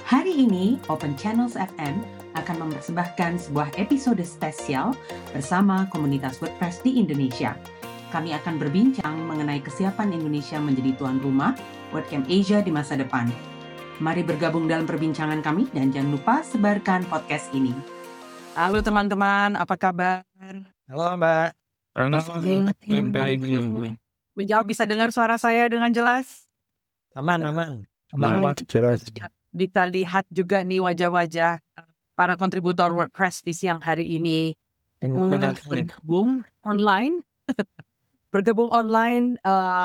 Hari ini, Open Channels FM akan mempersembahkan sebuah episode spesial bersama komunitas WordPress di Indonesia. Kami akan berbincang mengenai kesiapan Indonesia menjadi tuan rumah WordCamp Asia di masa depan. Mari bergabung dalam perbincangan kami dan jangan lupa sebarkan podcast ini. Halo teman-teman, apa kabar? Halo Mbak. Menjawab bisa dengar suara saya dengan jelas? Aman. Bisa lihat juga nih wajah-wajah para kontributor WordPress di siang hari ini. Bergabung online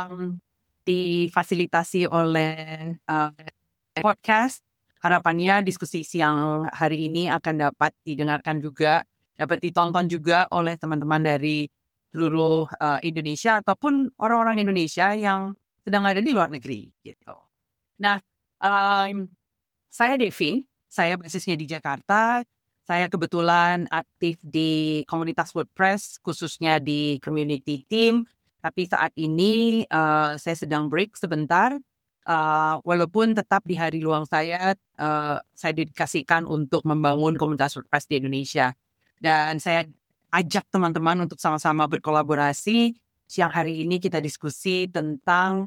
difasilitasi oleh podcast. Harapannya diskusi siang hari ini akan dapat didengarkan juga, dapat ditonton juga oleh teman-teman dari seluruh Indonesia ataupun orang-orang Indonesia yang sedang ada di luar negeri gitu. Nah, saya Devi, saya basisnya di Jakarta. Saya kebetulan aktif di komunitas WordPress, khususnya di community team. Tapi saat ini saya sedang break sebentar. Walaupun tetap di hari luang saya dedikasikan untuk membangun komunitas WordPress di Indonesia. Dan saya ajak teman-teman untuk sama-sama berkolaborasi. Siang hari ini kita diskusi tentang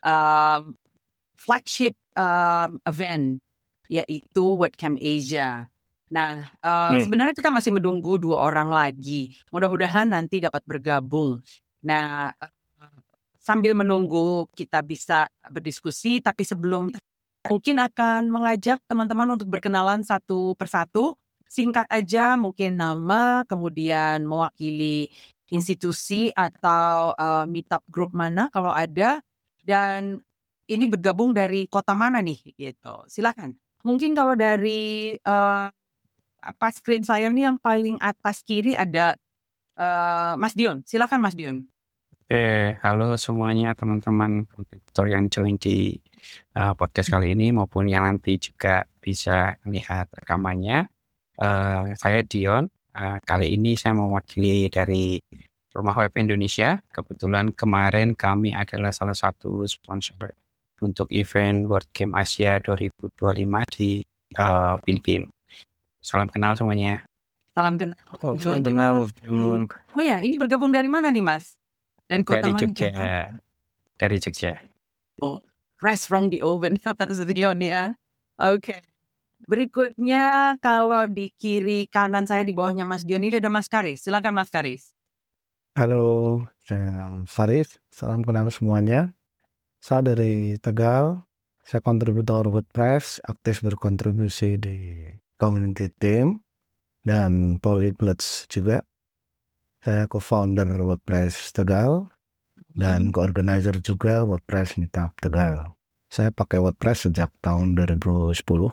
flagship event, yaitu WordCamp Asia. Nah, sebenarnya kita masih menunggu 2 orang lagi. Mudah-mudahan nanti dapat bergabung. Nah, sambil menunggu kita bisa berdiskusi, tapi sebelum mungkin akan mengajak teman-teman untuk berkenalan satu persatu. Singkat aja, mungkin nama, kemudian mewakili institusi atau meetup group mana kalau ada, dan ini bergabung dari kota mana nih gitu. Silakan. Mungkin kalau dari screen saya nih yang paling atas kiri ada Mas Dion. Silakan Mas Dion. Halo semuanya teman-teman kontributor yang join di podcast kali ini maupun yang nanti juga bisa lihat rekamannya. Saya Dion. Kali ini saya mewakili dari Rumah Web Indonesia. Kebetulan kemarin kami adalah salah satu sponsor untuk event WordCamp Asia 2025 di Filipina. Salam kenal semuanya. Salam kenal. Salam kenal. Oh ya, ini bergabung dari mana nih Mas? Dan kota Dari mana? Jogja. Dari Jogja. Oh, fresh from the oven kata Dion ya. Oke. Berikutnya kalau di kiri kanan saya di bawahnya Mas Dion ini ada Mas Karis. Silakan Mas Karis. Halo, saya Faris. Salam kenal semuanya. Saya dari Tegal. Saya kontributor WordPress, aktif berkontribusi di community team dan Polyglot juga. Saya co-founder WordPress Tegal dan co-organizer juga WordPress Meetup Tegal. Saya pakai WordPress sejak tahun 2010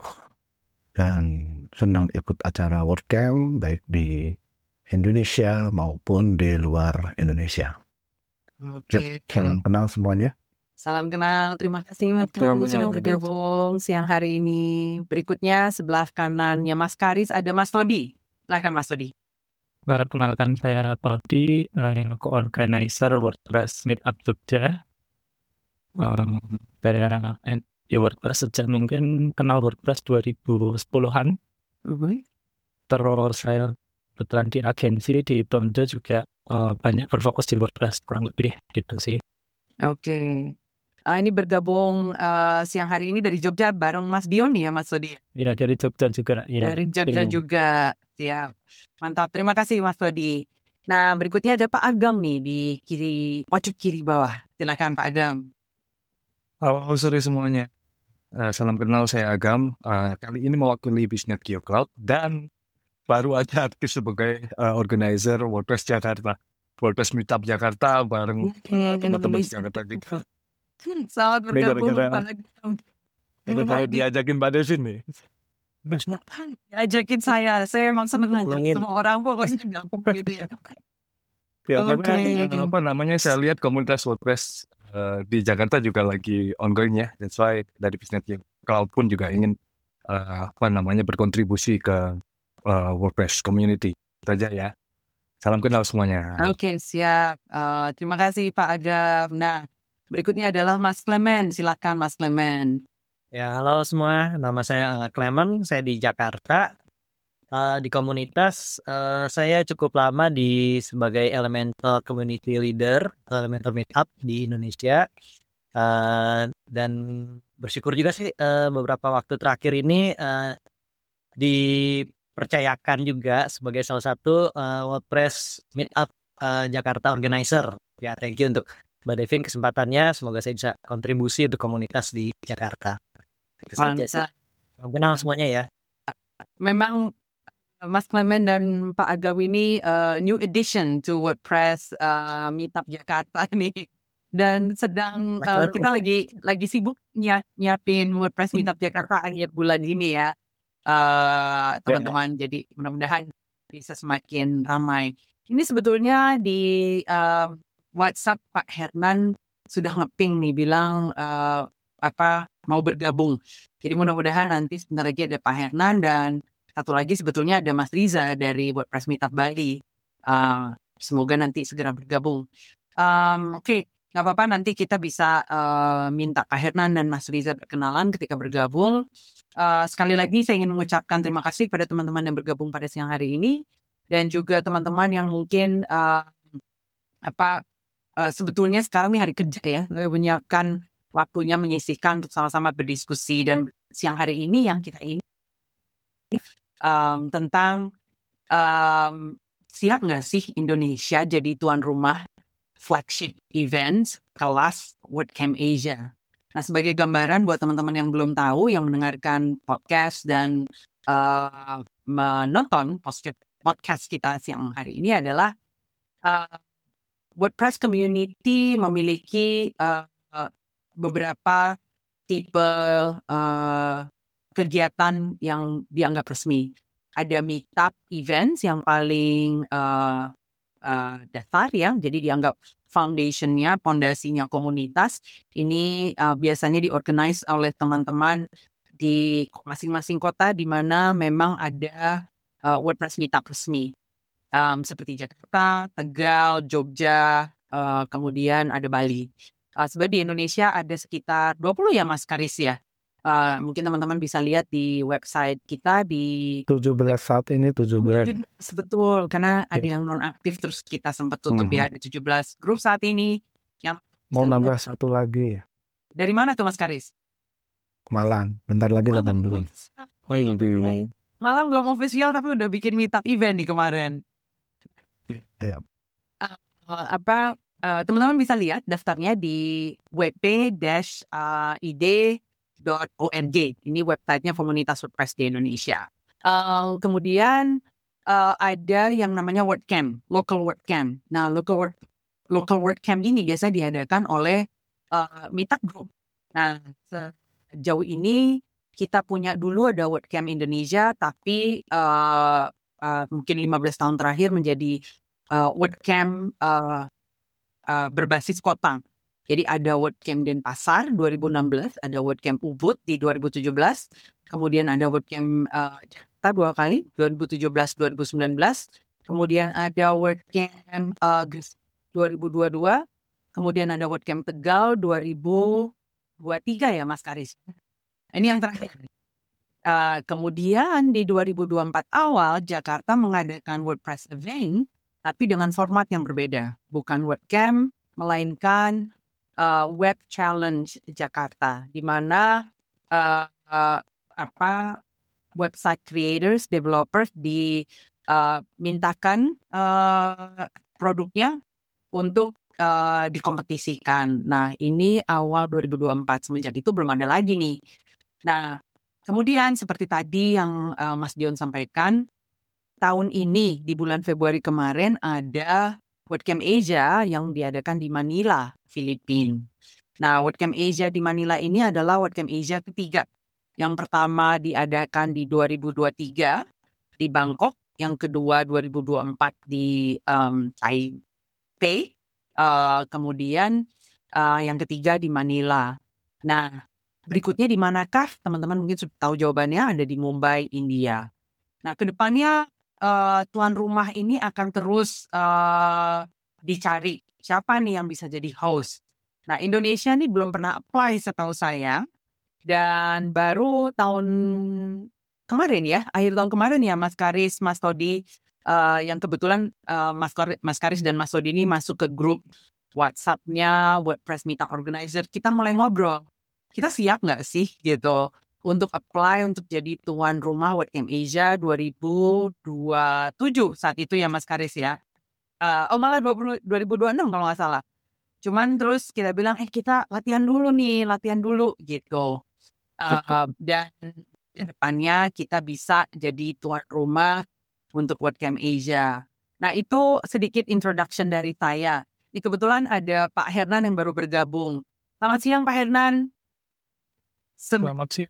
dan senang ikut acara WordCamp baik di Indonesia maupun di luar Indonesia. Oke. Salam kenal semuanya. Salam kenal. Terima kasih Mas Karis sudah bergabung siang hari ini. Berikutnya sebelah kanannya Mas Karis ada Mas Todi. Silakan Mas Todi. Perkenalkan saya Todi, co-organizer WordPress Meetup Jogja. Dari WordPress sejak mungkin kenal WordPress 2010-an. Terus saya kebetulan di agensi di Tondo juga banyak berfokus di WordPress kurang lebih gitu sih. Oke. Ini bergabung siang hari ini dari Jogja bareng Mas Dion ya Mas Todi. Iya dari Jogja juga. Ya. Dari Jogja juga. Siap. Mantap. Terima kasih Mas Todi. Nah berikutnya ada Pak Agam nih di kiri pojok kiri bawah. Silakan Pak Agam. Halo sore semuanya. Salam kenal, saya Agam. Kali ini mewakili Business GeoCloud dan baru aja aktif sebagai organizer WordPress Jakarta. WordPress Meetup Jakarta bareng teman-teman di Jakarta juga. Selamat bergabung Pak Agam. Ini saya diajakin Mbak Devin nih. Ajakin saya emang seneng ngajak semua orang pokoknya gampang gitu ya. Ya karena saya lihat komunitas WordPress di Jakarta juga lagi ongoing ya. That's why dari Business GeoCloud pun juga ingin berkontribusi ke WordPress community. Itu aja ya. Salam kenal semuanya. Oke, siap. Terima kasih Pak Agam. Nah, berikutnya adalah Mas Clement. Silakan Mas Clement. Ya, halo semua. Nama saya Clement. Saya di Jakarta. Di komunitas, saya cukup lama sebagai Elemental Community Leader, Elemental Meetup di Indonesia. Dan bersyukur juga sih beberapa waktu terakhir ini dipercayakan juga sebagai salah satu WordPress Meetup Jakarta Organizer. Ya, thank you untuk Mbak Devin kesempatannya. Semoga saya bisa kontribusi untuk komunitas di Jakarta. Itu saja sih. Mantap. Kenal semuanya ya. Memang Mas Clement dan Pak Agam ini new addition to WordPress Meetup Jakarta nih. Dan sedang kita lagi sibuk nyiapin WordPress Meetup Jakarta akhir bulan ini ya. Teman-teman, jadi mudah-mudahan bisa semakin ramai. Ini sebetulnya di WhatsApp Pak Hernan sudah ngeping nih bilang mau bergabung. Jadi mudah-mudahan nanti sebentar lagi ada Pak Hernan dan satu lagi sebetulnya ada Mas Riza dari WordPress Meetup Bali. Semoga nanti segera bergabung. Oke, nggak apa-apa, nanti kita bisa minta Pak Hernan dan Mas Riza berkenalan ketika bergabung. Sekali lagi saya ingin mengucapkan terima kasih kepada teman-teman yang bergabung pada siang hari ini dan juga teman-teman yang mungkin sebetulnya sekarang ini hari kerja ya, menyiapkan waktunya menyisihkan untuk sama-sama berdiskusi. Dan siang hari ini yang kita ingin tentang siap nggak sih Indonesia jadi tuan rumah flagship event kelas WordCamp Asia. Nah, sebagai gambaran buat teman-teman yang belum tahu, yang mendengarkan podcast dan menonton podcast kita siang hari ini adalah WordPress Community memiliki beberapa tipe kegiatan yang dianggap resmi. Ada meetup events yang paling dasar ya, jadi dianggap foundationnya, pondasinya komunitas. Ini biasanya diorganize oleh teman-teman di masing-masing kota di mana memang ada WordPress meetup resmi. Seperti Jakarta, Tegal, Jogja, kemudian ada Bali. Sebenarnya di Indonesia ada sekitar 20 ya Mas Karis ya. Mungkin teman-teman bisa lihat di website kita di 17 saat ini 17. Betul, karena ada yang non-aktif terus kita sempat tutup ya. Ada 17 grup saat ini. Yang Mau nambah satu lagi ya. dari mana tuh Mas Karis? Malang. Bentar lagi 18. Malang belum official tapi udah bikin meetup event nih kemarin. Ya. Teman-teman bisa lihat daftarnya di wp-id.org. Ini websitenya komunitas WordPress di Indonesia. Kemudian ada yang namanya WordCamp, local WordCamp. Nah, local WordCamp ini biasa diadakan oleh meetup group. Nah, sejauh ini kita punya dulu ada WordCamp Indonesia, tapi mungkin 15 tahun terakhir menjadi WordCamp berbasis kota. Jadi ada WordCamp Denpasar 2016, ada WordCamp Ubud di 2017, kemudian ada WordCamp Jakarta 2 kali, 2017-2019, kemudian ada WordCamp 2022, kemudian ada WordCamp Tegal 2023 ya Mas Karis. Ini yang terakhir. Kemudian di 2024 awal Jakarta mengadakan WordPress event, tapi dengan format yang berbeda, bukan WordCamp, melainkan Web Challenge Jakarta, di mana website creators, developers dimintakan produknya untuk dikompetisikan. Nah, ini awal 2024, semenjak itu belum ada lagi nih. Nah, kemudian seperti tadi yang Mas Dion sampaikan, tahun ini di bulan Februari kemarin ada WordCamp Asia yang diadakan di Manila, Filipina. Nah, WordCamp Asia di Manila ini adalah WordCamp Asia ketiga. Yang pertama diadakan di 2023 di Bangkok, yang kedua 2024 di Taipei, kemudian yang ketiga di Manila. Nah, berikutnya di manakah? Teman-teman mungkin sudah tahu jawabannya, ada di Mumbai, India. Nah, kedepannya tuan rumah ini akan terus dicari. Siapa nih yang bisa jadi host? Nah, Indonesia nih belum pernah apply setahu saya. Dan baru tahun kemarin ya, akhir tahun kemarin ya Mas Karis, Mas Todi, yang kebetulan Mas Karis dan Mas Todi ini masuk ke grup WhatsApp-nya WordPress Meetup Organizer. Kita mulai ngobrol. Kita siap nggak sih gitu untuk apply untuk jadi tuan rumah WordCamp Asia 2027 saat itu ya Mas Karis ya. Malah 2026 kalau nggak salah. Cuman terus kita bilang, kita latihan dulu gitu. Dan depannya kita bisa jadi tuan rumah untuk WordCamp Asia. Nah itu sedikit introduction dari saya. Ini kebetulan ada Pak Hernan yang baru bergabung. Selamat siang Pak Hernan. Selamat siang.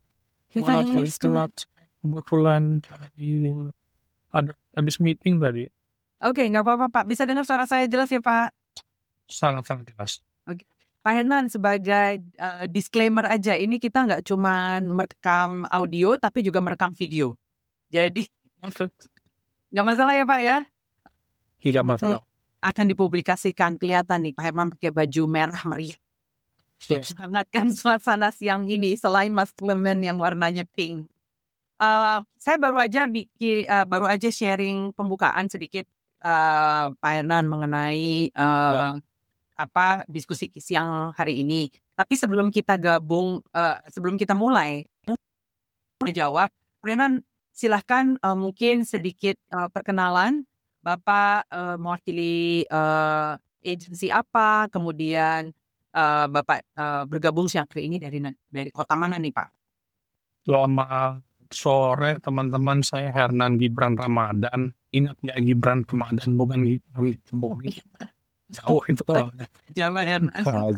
Kebetulan ada habis meeting tadi. Oke, nggak apa-apa Pak. Bisa dengar suara saya jelas ya Pak? Sangat-sangat jelas. Pak Hernan, sebagai disclaimer aja, ini kita nggak cuma merekam audio, tapi juga merekam video. Jadi, nggak masalah ya Pak ya? Tidak masalah. Akan dipublikasikan, kelihatan nih Pak Herman pakai baju merah meriah. Hangatkan suasana siang ini, selain Mas Clement yang warnanya pink. Saya baru aja sharing pembukaan sedikit Pak Hernan mengenai diskusi siang hari ini. Tapi sebelum kita mulai menjawab, Pak Hernan silahkan mungkin sedikit perkenalan. Bapak mewakili agensi apa, kemudian Bapak bergabung siang hari ini dari kota mana nih Pak? Selamat sore teman-teman, saya Hernan Gibran Ramadan. Ingat ya, Gibran Ramadan, bukan jauh itu. Jawa Hernan.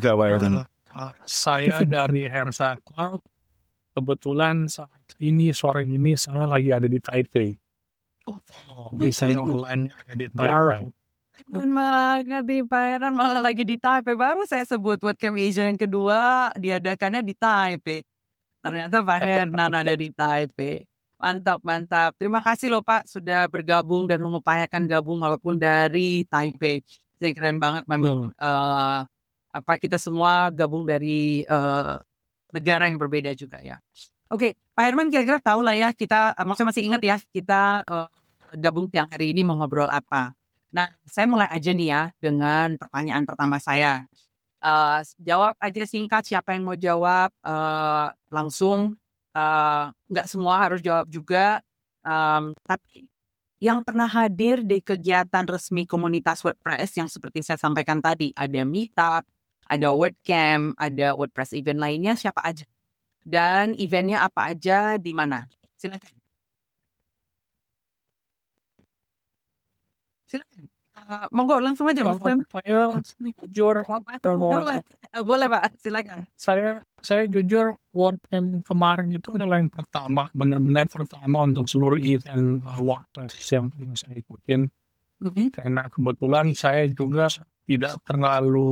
Saya dari Hersa Cloud. Kebetulan sore ini saya lagi ada di Taipei. Saya online di Taipei. Malah di Pak Hernan malah lagi di Taipei. Baru saya sebut WordCamp Asia yang kedua diadakannya di Taipei. Ternyata Pak Hernan ada di Taipei. Mantap. Terima kasih loh Pak sudah bergabung dan mengupayakan gabung walaupun dari Taipei. Jadi keren banget memang kita semua gabung dari negara yang berbeda juga ya. Oke, Pak Herman kira-kira tahu lah ya kita maksudnya masih ingat ya kita gabung siang hari ini mau ngobrol apa. Nah, saya mulai aja nih ya dengan pertanyaan pertama saya. Jawab aja singkat, siapa yang mau jawab langsung. Nggak semua harus jawab juga. Tapi yang pernah hadir di kegiatan resmi komunitas WordPress yang seperti saya sampaikan tadi, ada Meetup, ada WordCamp, ada WordPress event lainnya, siapa aja? Dan eventnya apa aja, di mana? Silakan. Monggo langsung aja Mas Clem. Saya jujur, Boleh Pak, silakan. saya jujur WordCamp kemarin itu adalah yang pertama, benar-benar pertama untuk seluruh event WordPress yang saya ikutin. Karena kebetulan saya juga tidak terlalu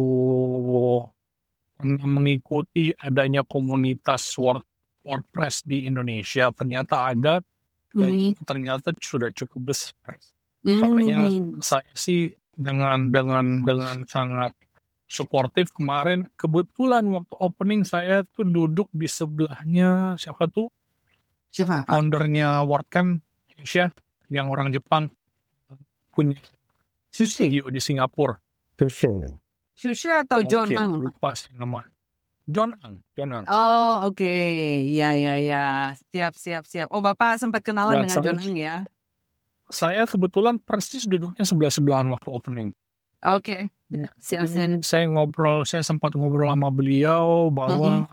mengikuti adanya komunitas WordPress di Indonesia. Ternyata ada, dan ternyata sudah cukup besar. Makanya saya sih dengan sangat suportif kemarin. Kebetulan waktu opening saya tuh duduk di sebelahnya siapa tuh? Siapa? Foundernya WordCamp Asia yang orang Jepang, punya CEO di Singapura. Shusha atau John Oke, Ang? lupa sih nama. John Ang. Oh, oke. Ya. Siap. Oh, Bapak sempat kenalan dengan John Ang ya? Saya kebetulan persis duduknya sebelah-sebelahan waktu opening. Oke. Siap. Saya sempat ngobrol sama beliau bahwa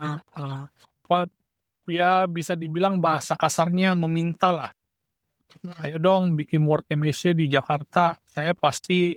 ya bisa dibilang bahasa kasarnya meminta lah. Ayo dong bikin WordCamp Asia di Jakarta. Saya pasti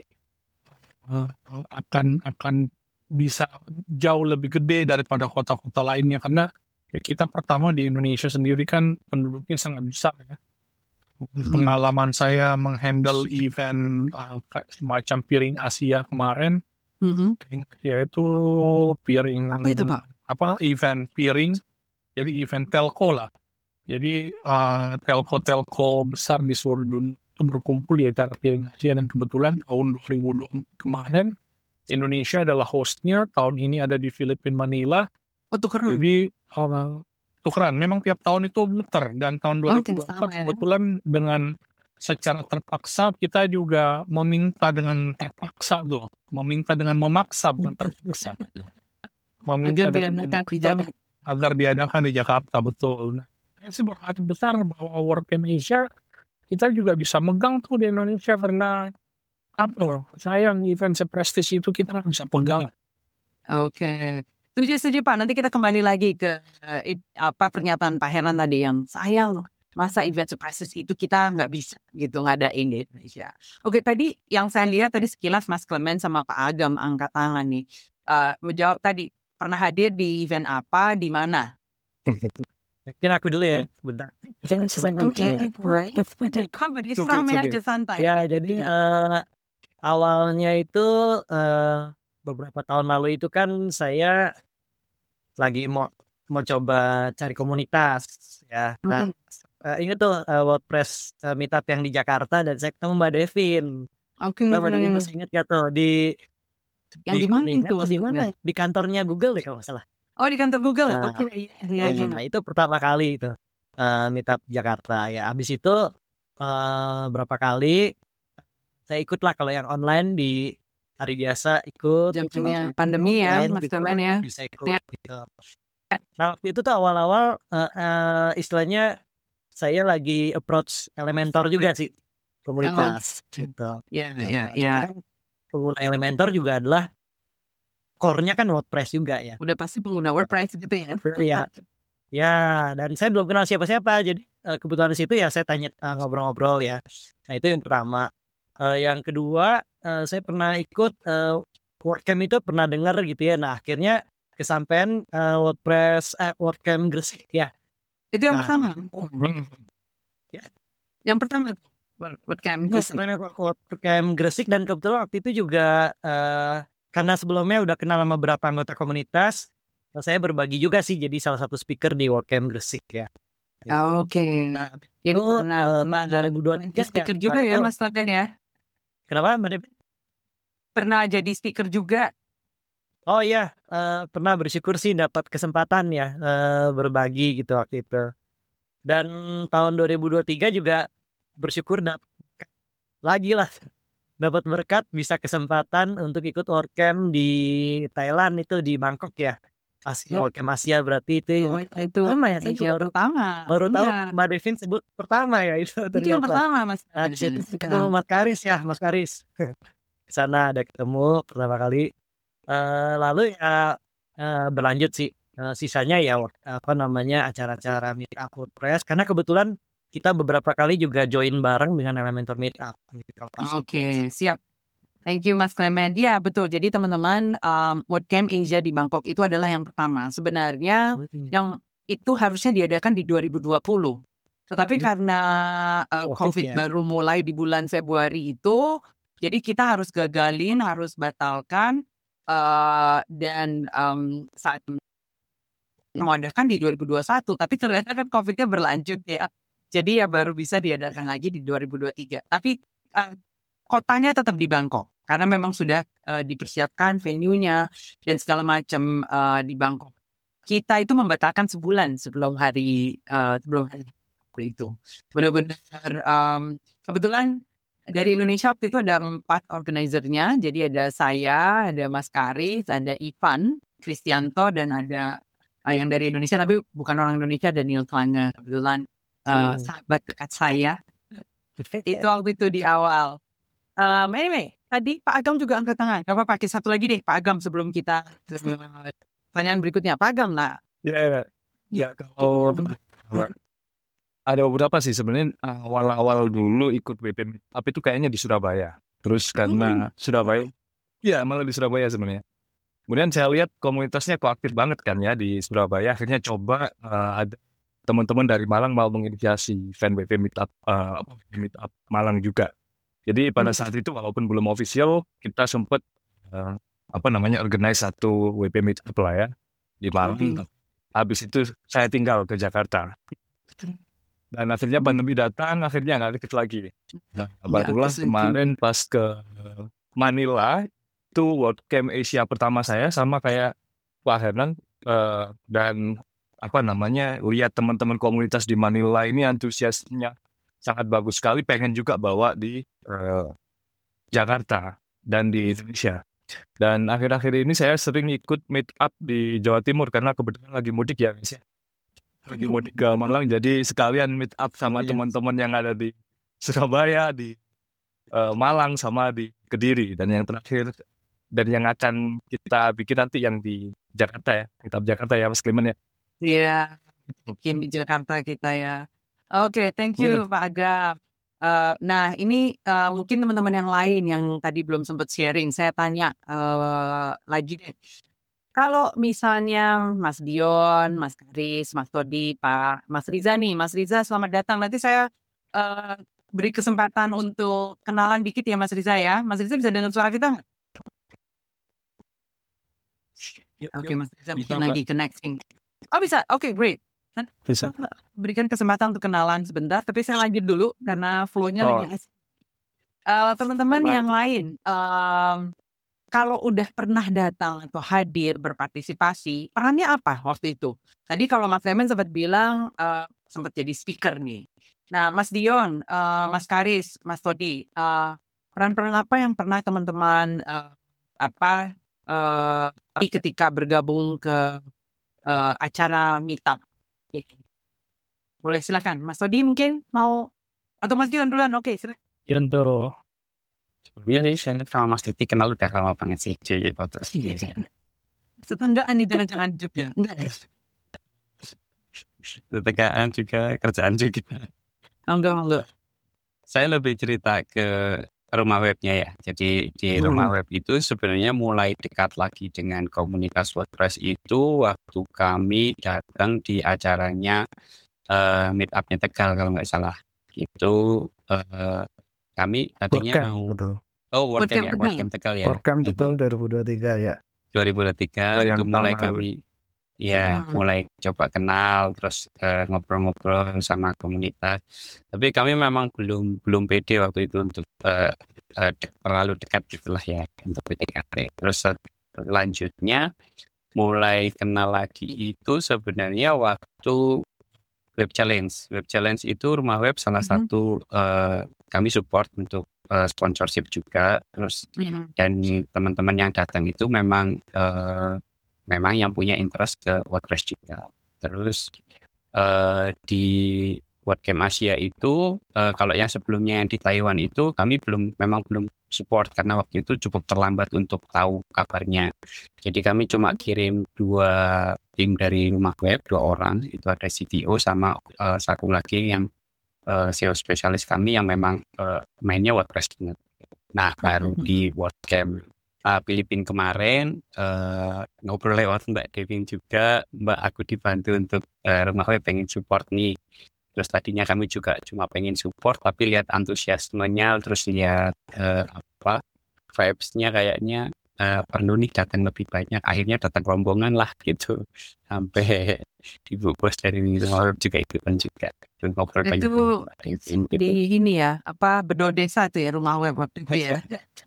akan bisa jauh lebih gede daripada kota-kota lainnya, karena ya kita pertama di Indonesia sendiri kan penduduknya sangat besar ya. Pengalaman saya menghandle event semacam Piring Asia kemarin, yaitu piring Apa itu Pak? event piring, jadi event telco lah. Jadi telco besar di seluruh dunia itu berkumpul di acara Piring Asia, dan kebetulan tahun 2020 kemarin Indonesia adalah hostnya. Tahun ini ada di Filipina, Manila. Oh, tuh keren. Jadi tukeran. Memang tiap tahun itu muter, dan tahun Oh, 2024 sama ya. kebetulan dengan secara terpaksa kita juga meminta dengan terpaksa tuh, meminta dengan memaksa bukan terpaksa. Meminta Agar dengan diadakan di memaksa Jakarta. agar diadakan di Jakarta, betul. Nah, saya sih berharap besar bahwa WordCamp Asia kita juga bisa megang tuh di Indonesia, karena apa? Sayang event seprestis itu kita nggak bisa pegang. Oke. Setuju Pak. Nanti kita kembali lagi ke pernyataan Pak Heran tadi yang sayang loh. Masa event surprises itu kita nggak bisa gitu ngadain di Indonesia. Oke, tadi yang saya lihat tadi sekilas Mas Clement sama Pak Agam angkat tangan nih. Menjawab tadi, pernah hadir di event apa, di mana? Mungkin aku dulu ya, bentar. Comedy sama aja santai. Ya, jadi awalnya itu beberapa tahun lalu itu kan saya lagi mau coba cari komunitas ya. Nah, ingat tuh WordPress meetup yang di Jakarta, dan saya ketemu Mbak Devin. Oke. Mbak Devin masih ingat gak tuh di Yang di mana itu? di mana? Di kantornya Google deh kalau nggak salah. Oh, di kantor Google. Nah, Oke. Iya. Nah, itu pertama kali itu meetup Jakarta ya. Habis itu berapa kali saya ikut lah, kalau yang online di hari biasa ikut. Jamnya pandemi ya, Online Mas gitu, Clement ya. bisa ikut gitu. Nah, waktu itu tuh awal-awal istilahnya saya lagi approach Elementor juga sih, komunitas gitu. Iya. Pengguna Elementor juga adalah core-nya kan WordPress juga ya. Udah pasti pengguna WordPress gitu ya. Iya. Ya, dan saya belum kenal siapa-siapa, jadi kebetulan di situ ya saya tanya, ngobrol-ngobrol ya. Nah, itu yang pertama. Yang kedua, saya pernah ikut WordCamp, itu pernah dengar gitu ya. Nah, akhirnya kesampaian WordCamp Gresik ya. Itu yang Nah. pertama. Ya. Yang pertama WordCamp Gresik. WordCamp Gresik, dan kebetulan waktu itu juga karena sebelumnya udah kenal sama beberapa anggota komunitas, saya berbagi juga sih jadi salah satu speaker di WordCamp Gresik ya. Oke. Nah, Jadi itu pernah 2023 speaker juga ya Mas Clement ya. Kenapa Mbak Devin? Pernah jadi speaker juga. Oh iya, pernah bersyukur sih dapat kesempatan ya berbagi gitu waktu itu. Dan tahun 2023 juga bersyukur lagi lah dapat berkat bisa kesempatan untuk ikut WordCamp di Thailand, itu di Bangkok ya. WordCamp Asia berarti itu. Itu Sama ya, itu saya yang pertama. baru tahu Iya. Mbak Devin sebut pertama ya itu. Itu yang pertama Mas. Nah, di situ ketemu Mas Karis ya, Mas Karis. Di sana ada ketemu pertama kali. Lalu ya berlanjut sih. Sisanya ya acara-acara meetup WordPress, karena kebetulan kita beberapa kali juga join bareng dengan Elementor Meetup. Oke, siap. Thank you Mas Clement. Ya betul. Jadi teman-teman, WordCamp Asia di Bangkok itu adalah yang pertama. Sebenarnya yang itu harusnya diadakan di 2020. Tetapi karena COVID ya. baru mulai di bulan Februari itu, jadi kita harus gagalin, harus batalkan, dan saat mengadakan di 2021. Tapi ternyata kan COVID-nya berlanjut ya. Jadi ya baru bisa diadakan lagi di 2023. Tapi kotanya tetap di Bangkok. Karena memang sudah dipersiapkan venue-nya dan segala macam di Bangkok. Kita itu membatalkan sebulan sebelum hari itu. Benar-benar kebetulan dari Indonesia waktu itu ada 4 organizernya. Jadi ada saya, ada Mas Karis, ada Ivan Kristianto, dan ada yang dari Indonesia tapi bukan orang Indonesia, ada Neil Klange. Kebetulan sahabat dekat saya. Itu waktu itu di awal. Anyway, tadi Pak Agam juga angkat tangan. Gak apa-apa, pakai satu lagi deh Pak Agam sebelum kita pertanyaan berikutnya. Pak Agam lah. Ya, kalau ada beberapa sih sebenarnya. Awal-awal dulu ikut WP Meetup itu kayaknya di Surabaya. Terus karena Surabaya, ya malah di Surabaya sebenarnya. Kemudian saya lihat komunitasnya kok aktif banget kan ya di Surabaya. Akhirnya coba ada teman-teman dari Malang mau menginisiasi event WP Meetup, Meetup Malang juga. Jadi pada saat itu walaupun belum official, kita sempat organize satu WP Meetup lah ya di Malang. Habis itu saya tinggal ke Jakarta. Dan akhirnya pandemi datang, akhirnya nggak deket lagi. Nah, barulah kemarin pas ke Manila, itu WordCamp Asia pertama saya sama kayak Pak Hernan, dan lihat teman-teman komunitas di Manila ini antusiasnya sangat bagus sekali, pengen juga bawa di Jakarta dan di Indonesia. Dan akhir-akhir ini saya sering ikut meet up di Jawa Timur karena kebetulan lagi mudik ya guys ya. Lagi mudik ke Malang, jadi sekalian meet up sama teman-teman yang ada di Surabaya, di Malang, sama di Kediri. Dan yang terakhir, dan yang akan kita bikin nanti yang di Jakarta ya, meet up Jakarta ya Mas Clement ya. Iya, mungkin di Jakarta kita ya. Oke, thank you Pak Agam. Nah, ini mungkin teman-teman yang lain yang tadi belum sempat sharing, saya tanya lagi deh. Kalau misalnya Mas Dion, Mas Karis, Mas Todi, Mas Riza nih, Mas Riza selamat datang. Nanti saya beri kesempatan untuk kenalan dikit ya Mas Riza ya. Mas Riza bisa dengar suara kita nggak? Oke, Mas Riza mungkin lagi connecting. Oh bisa, oke great. Bisa. Berikan kesempatan untuk kenalan sebentar, tapi saya lanjut dulu karena flow-nya lagi asik. Teman-teman yang lain, kalau udah pernah datang atau hadir berpartisipasi, perannya apa waktu itu? Tadi kalau Mas Clement sempat bilang sempat jadi speaker nih. Nah, Mas Dion, Mas Karis, Mas Todi, peran-peran apa yang pernah teman-teman ketika bergabung ke acara meetup? Boleh silakan, Mas Todi mungkin mau atau Mas Dion duluan? Oke, silakan. Dion dulu. Sebelumnya sih saya sama Mas Titi kenal udah lama banget sih. Jadi Tetanggaan nih jangan juga. Enggak. tetanggaan juga, kerjaan juga. Enggak. Saya lebih cerita ke rumah webnya ya. Jadi di rumah web itu sebenarnya mulai dekat lagi dengan komunitas WordPress itu waktu kami datang di acaranya meetupnya Tegal kalau nggak salah. Itu kami tadinya mau WordCamp Tegal ya. WordCamp Tegal 2023 ya. 2023 itu mulai kami mulai coba kenal, terus ngobrol-ngobrol sama komunitas. Tapi kami memang belum pede waktu itu untuk terlalu dekat gitulah ya untuk PDKT. Terus selanjutnya mulai kenal lagi itu sebenarnya waktu Web Challenge. Web Challenge itu rumah web salah satu kami support untuk sponsorship juga. Terus dan teman-teman yang datang itu memang yang punya interest ke WordPress juga. Terus di WordCamp Asia itu kalau yang sebelumnya yang di Taiwan itu kami memang belum support karena waktu itu cukup terlambat untuk tahu kabarnya. Jadi kami cuma kirim 2 tim dari rumah web, 2 orang, itu ada CTO sama satu lagi yang SEO spesialis kami yang memang mainnya WordPress banget. Nah, baru di WordCamp Filipina kemarin ngobrol lewat Mbak Devin juga, Mbak aku dibantu untuk rumah web pengen support nih. Terus tadinya kami juga cuma pengen support, tapi lihat antusiasmenya, terus lihat vibes-nya kayaknya perlu nih datang lebih banyak. Akhirnya datang rombongan lah gitu, sampai Ibu Bos dari rumah web juga ikutan juga. Ngobrol banyak. Itu di ini ya, Bedo Desa tuh ya rumah web waktu itu ya.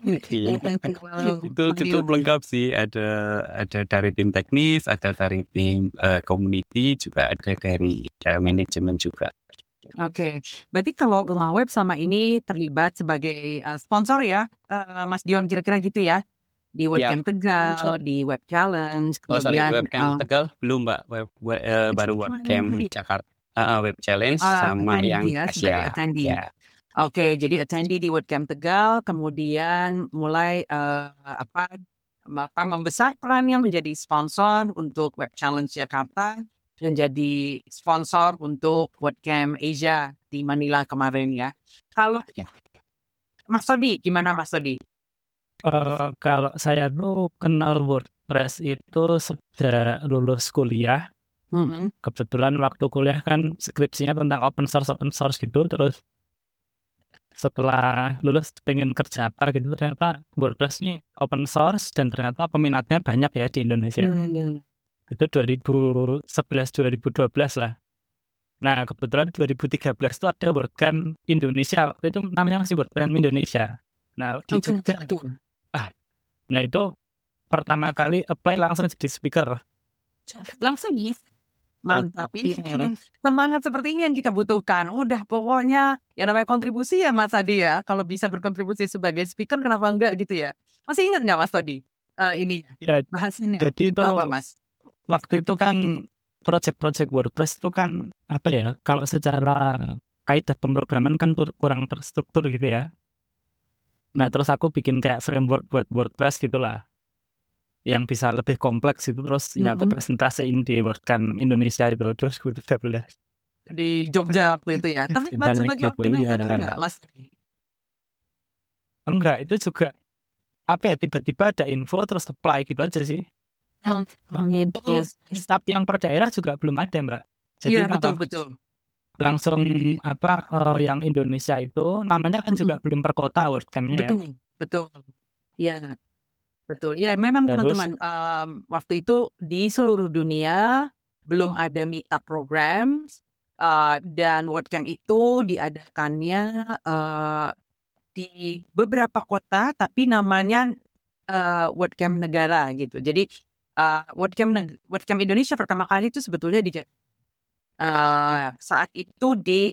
Itu lengkap sih, ada dari tim teknis, ada dari tim community, juga ada dari manajemen juga. Oke, berarti kalau rumah web sama ini terlibat sebagai sponsor ya, Mas Dion kira-kira gitu ya, di WordCamp Tegal, di Web Challenge, kemudian WordCamp Tegal belum Mbak, baru WordCamp Jakarta, Web Challenge sama yang Asia. Ya. Oke, jadi attendee di WordCamp Tegal, kemudian mulai membesar perannya menjadi sponsor untuk Web Challenge Jakarta dan jadi sponsor untuk WordCamp Asia di Manila kemarin ya. Kalau Mas Todi, gimana Mas Todi? Kalau saya tuh kenal WordPress itu sejak lulus kuliah. Kebetulan waktu kuliah kan skripsinya tentang open source gitu, terus setelah lulus pengen kerja apa gitu, ternyata WordPress ini open source dan ternyata peminatnya banyak ya di Indonesia. Itu 2011-2012 lah. Nah kebetulan 2013 itu ada WordCamp Indonesia, waktu itu namanya masih WordCamp Indonesia. Nah di Jogja nah itu pertama kali apply langsung jadi speaker. Langsung ya? Mantap. Semangat seperti ini yang kita butuhkan. Udah pokoknya yang namanya kontribusi ya Mas Adi ya. Kalau bisa berkontribusi sebagai speaker kenapa enggak gitu ya. Masih ingat nggak Mas Adi? Ini Ya, bahasannya jadi itu apa Mas? waktu itu kan project-project WordPress itu kan apa ya? Kalau secara kaidah pemrograman kan kurang terstruktur gitu ya. Nah, terus aku bikin kayak framework buat WordPress gitulah, yang bisa lebih kompleks itu, terus ya aku presentasiin di WordCamp Indonesia itu 2013. Di Jogja waktu itu ya. Tapi Mas Dan sebagai itu ya, organizer enggak Mas? enggak, itu juga apa ya, tiba-tiba ada info terus apply gitu aja sih. Terus staff yang per daerah juga belum ada, Mbak. Jadi Iya betul. langsung apa yang Indonesia itu namanya kan juga belum per kota WordCamp-nya ya. Betul. Iya. Betul. Ya memang Terus? teman-teman waktu itu di seluruh dunia belum ada meetup program dan WordCamp itu diadakannya di beberapa kota tapi namanya WordCamp negara gitu. Jadi WordCamp Indonesia pertama kali itu sebetulnya di saat itu di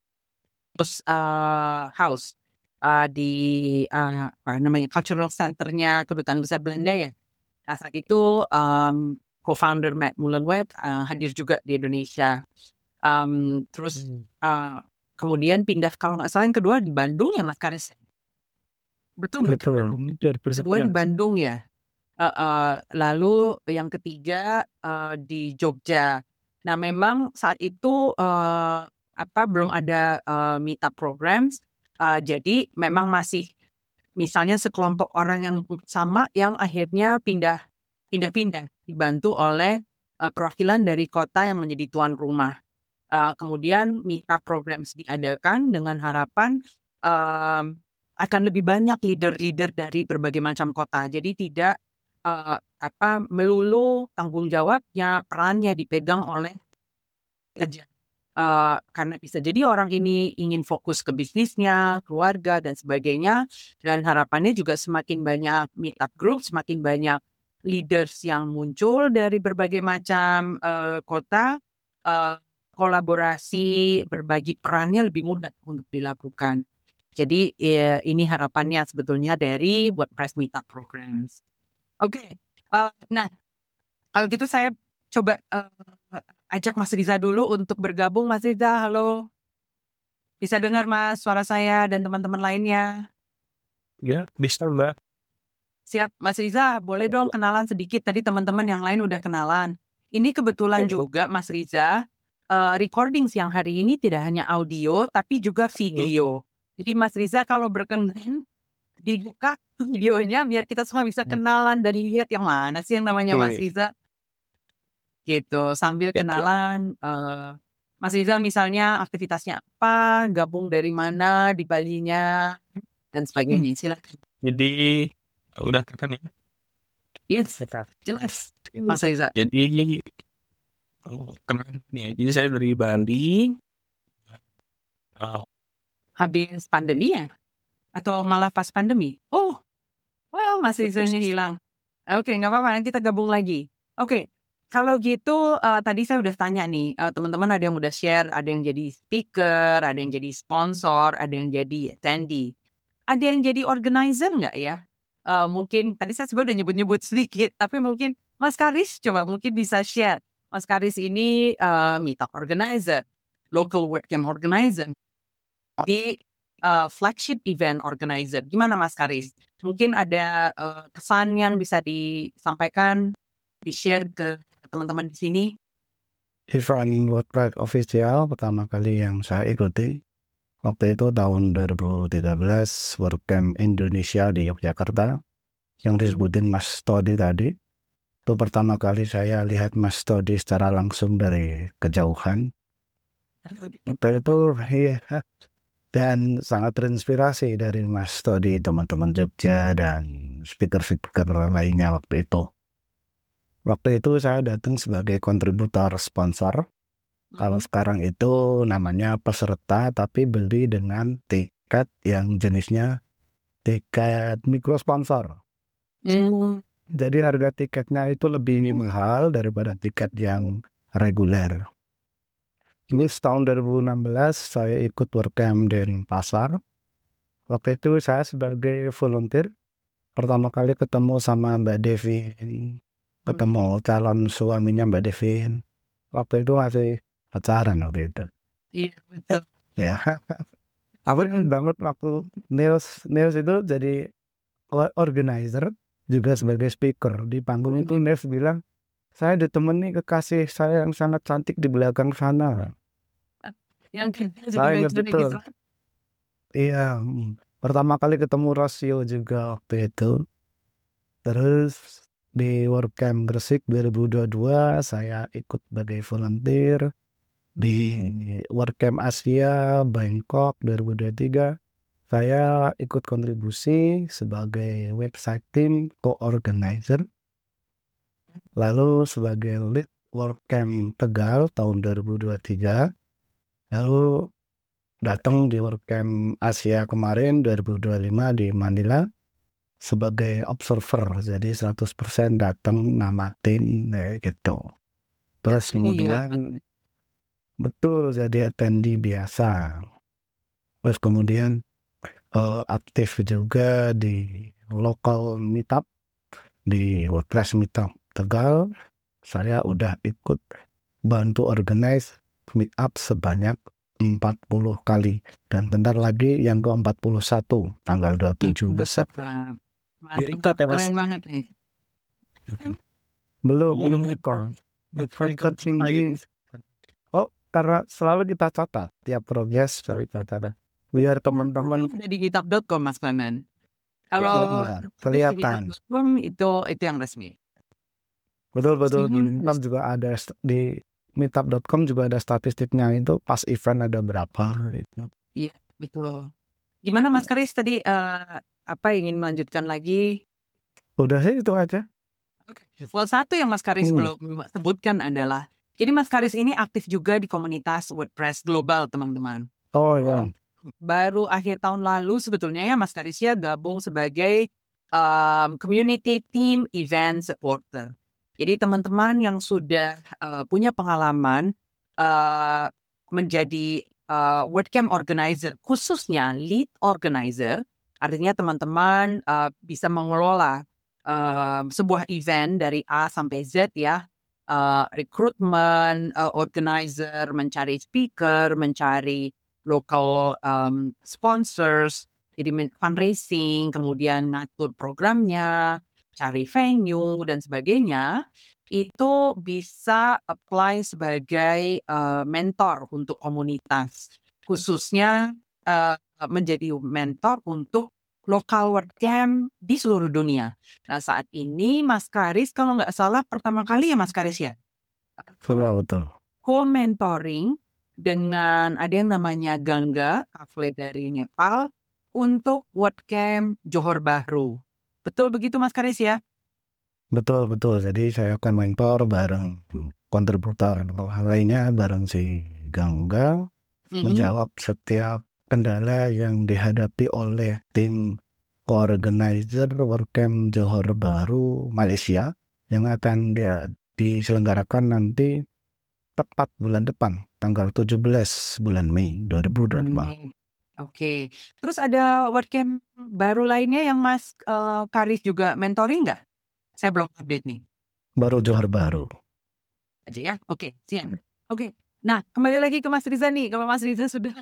house di apa namanya cultural centernya Kedutaan Besar Belanda ya. Nah, saat itu co-founder Matt Mullenweg hadir juga di Indonesia. Terus kemudian pindah kalau nggak salah yang kedua di Bandung ya Mas Karis. Betul. Kedua di Bandung ya. Lalu yang ketiga di Jogja. Nah memang saat itu belum ada meetup programs. Jadi memang masih misalnya sekelompok orang yang sama yang akhirnya pindah-pindah dibantu oleh perwakilan dari kota yang menjadi tuan rumah. Kemudian meetup programs diadakan dengan harapan akan lebih banyak leader-leader dari berbagai macam kota. Jadi tidak melulu tanggung jawabnya, perannya dipegang oleh kerja. Karena bisa jadi orang ini ingin fokus ke bisnisnya, keluarga dan sebagainya, dan harapannya juga semakin banyak meetup group, semakin banyak leaders yang muncul dari berbagai macam kota, kolaborasi, berbagi perannya lebih mudah untuk dilakukan. Jadi ini harapannya sebetulnya dari WordPress Meetup Programs. Oke. Nah kalau gitu saya coba ajak Mas Riza dulu untuk bergabung. Mas Riza, halo. Bisa dengar Mas suara saya dan teman-teman lainnya? Ya, bisa Mbak. Siap, Mas Riza, boleh dong kenalan sedikit. Tadi teman-teman yang lain udah kenalan. Ini kebetulan juga Mas Riza, recording siang hari ini tidak hanya audio, tapi juga video. Jadi Mas Riza kalau berkenan, dibuka videonya biar kita semua bisa kenalan dan lihat yang mana sih yang namanya Mas Riza. Gitu, sambil kenalan Mas Riza misalnya aktivitasnya apa, gabung dari mana di Balinya dan sebagainya. Silakan. Jadi udah kan ya? Yes, jelas Mas Riza. Jadi kenal nih. Jadi saya dari Bali. Habis pandemi ya? Atau malah pas pandemi? Oh, well Mas Rizanya hilang. Oke, nggak apa-apa, nanti kita gabung lagi. Oke, kalau gitu tadi saya udah tanya nih, teman-teman ada yang udah share, ada yang jadi speaker, ada yang jadi sponsor, ada yang jadi attendee. Ada yang jadi organizer nggak ya? Mungkin tadi saya sebenarnya udah nyebut-nyebut sedikit, tapi mungkin Mas Karis coba mungkin bisa share. Mas Karis ini meetup organizer, local WordCamp organizer, di flagship event organizer. Gimana Mas Karis? Mungkin ada kesan yang bisa disampaikan, di-share ke teman-teman di sini? Event WordPress official pertama kali yang saya ikuti waktu itu tahun 2013 WordCamp Indonesia di Yogyakarta yang disebutin Mas Todi tadi. Itu pertama kali saya lihat Mas Todi secara langsung dari kejauhan. Waktu itu dan sangat terinspirasi dari Mas Todi, teman-teman Jogja dan speaker-speaker lainnya waktu itu. Waktu itu saya datang sebagai kontributor sponsor. Kalau sekarang itu namanya peserta, tapi beli dengan tiket yang jenisnya tiket mikro sponsor. Jadi harga tiketnya itu lebih mahal daripada tiket yang reguler. Ini tahun 2016 saya ikut WordCamp di Denpasar. Waktu itu saya sebagai volunteer pertama kali ketemu sama Mbak Devin, ketemu calon suaminya Mbak Devin. Waktu itu masih pacaran waktu itu. Iya, betul. Ya, aku ingat banget waktu Niels itu jadi organizer juga sebagai speaker di panggung itu. Niels bilang, saya ditemani kekasih saya yang sangat cantik di belakang sana. Yang kita Saya juga ingat betul. Iya, pertama kali ketemu Rosio juga waktu itu. Terus di WordCamp Gresik 2022 saya ikut sebagai volunteer. Di WordCamp Asia Bangkok 2023 saya ikut kontribusi sebagai website team co-organizer. Lalu sebagai lead WordCamp Tegal tahun 2023. Lalu datang di WordCamp Asia kemarin 2025 di Manila sebagai observer, jadi 100% datang namatin gitu. Terus kemudian betul jadi attendee biasa. Terus kemudian aktif juga di local meetup, di WordPress meetup Tegal. Saya udah ikut bantu organize meetup sebanyak 40 kali dan bentar lagi yang ke-41 tanggal 27 besok. Mantap, keren banget nih. Belum ikut tinggi. Oh, karena selalu kita catat tiap progres dari catat. Biar teman-teman Ada di kitab.com Mas Clement. Kalau kelihatan. itu yang resmi. Betul. Meetup juga ada di meetup.com juga ada statistiknya itu pas event ada berapa gitu. Iya, betul. Gimana Mas Karis tadi ingin melanjutkan lagi? Udah sih itu aja. Well, satu yang Mas Karis belum sebutkan adalah jadi Mas Karis ini aktif juga di komunitas WordPress global, teman-teman. Oh ya. Baru akhir tahun lalu sebetulnya ya Mas Karis ya gabung sebagai community team event supporter. Jadi teman-teman yang sudah punya pengalaman menjadi WordCamp organizer, khususnya lead organizer, artinya teman-teman bisa mengelola sebuah event dari A sampai Z ya, rekrutmen, organizer, mencari speaker, mencari local sponsors, jadi fundraising, kemudian ngatur programnya, cari venue dan sebagainya, itu bisa apply sebagai mentor untuk komunitas, khususnya menjadi mentor untuk lokal WordCamp di seluruh dunia. Nah saat ini Mas Karis kalau nggak salah pertama kali ya Mas Karis ya? Betul. Co-mentoring dengan ada yang namanya Gangga, atlet dari Nepal, untuk WordCamp Johor Bahru. Betul begitu Mas Karis ya? Betul. Jadi saya akan mentor bareng kontributor lainnya bareng si Gangga menjawab setiap kendala yang dihadapi oleh tim co-organizer WordCamp Johor Bahru Malaysia yang akan diselenggarakan nanti tepat bulan depan tanggal 17 bulan Mei 2025. Oke. Terus ada WordCamp baru lainnya yang Mas Karis juga mentoring nggak? Saya belum update nih. Baru Johor Bahru. Aja ya? Oke, siap. Oke. Nah, kembali lagi ke Mas Riza nih. Kalau Mas Riza sudah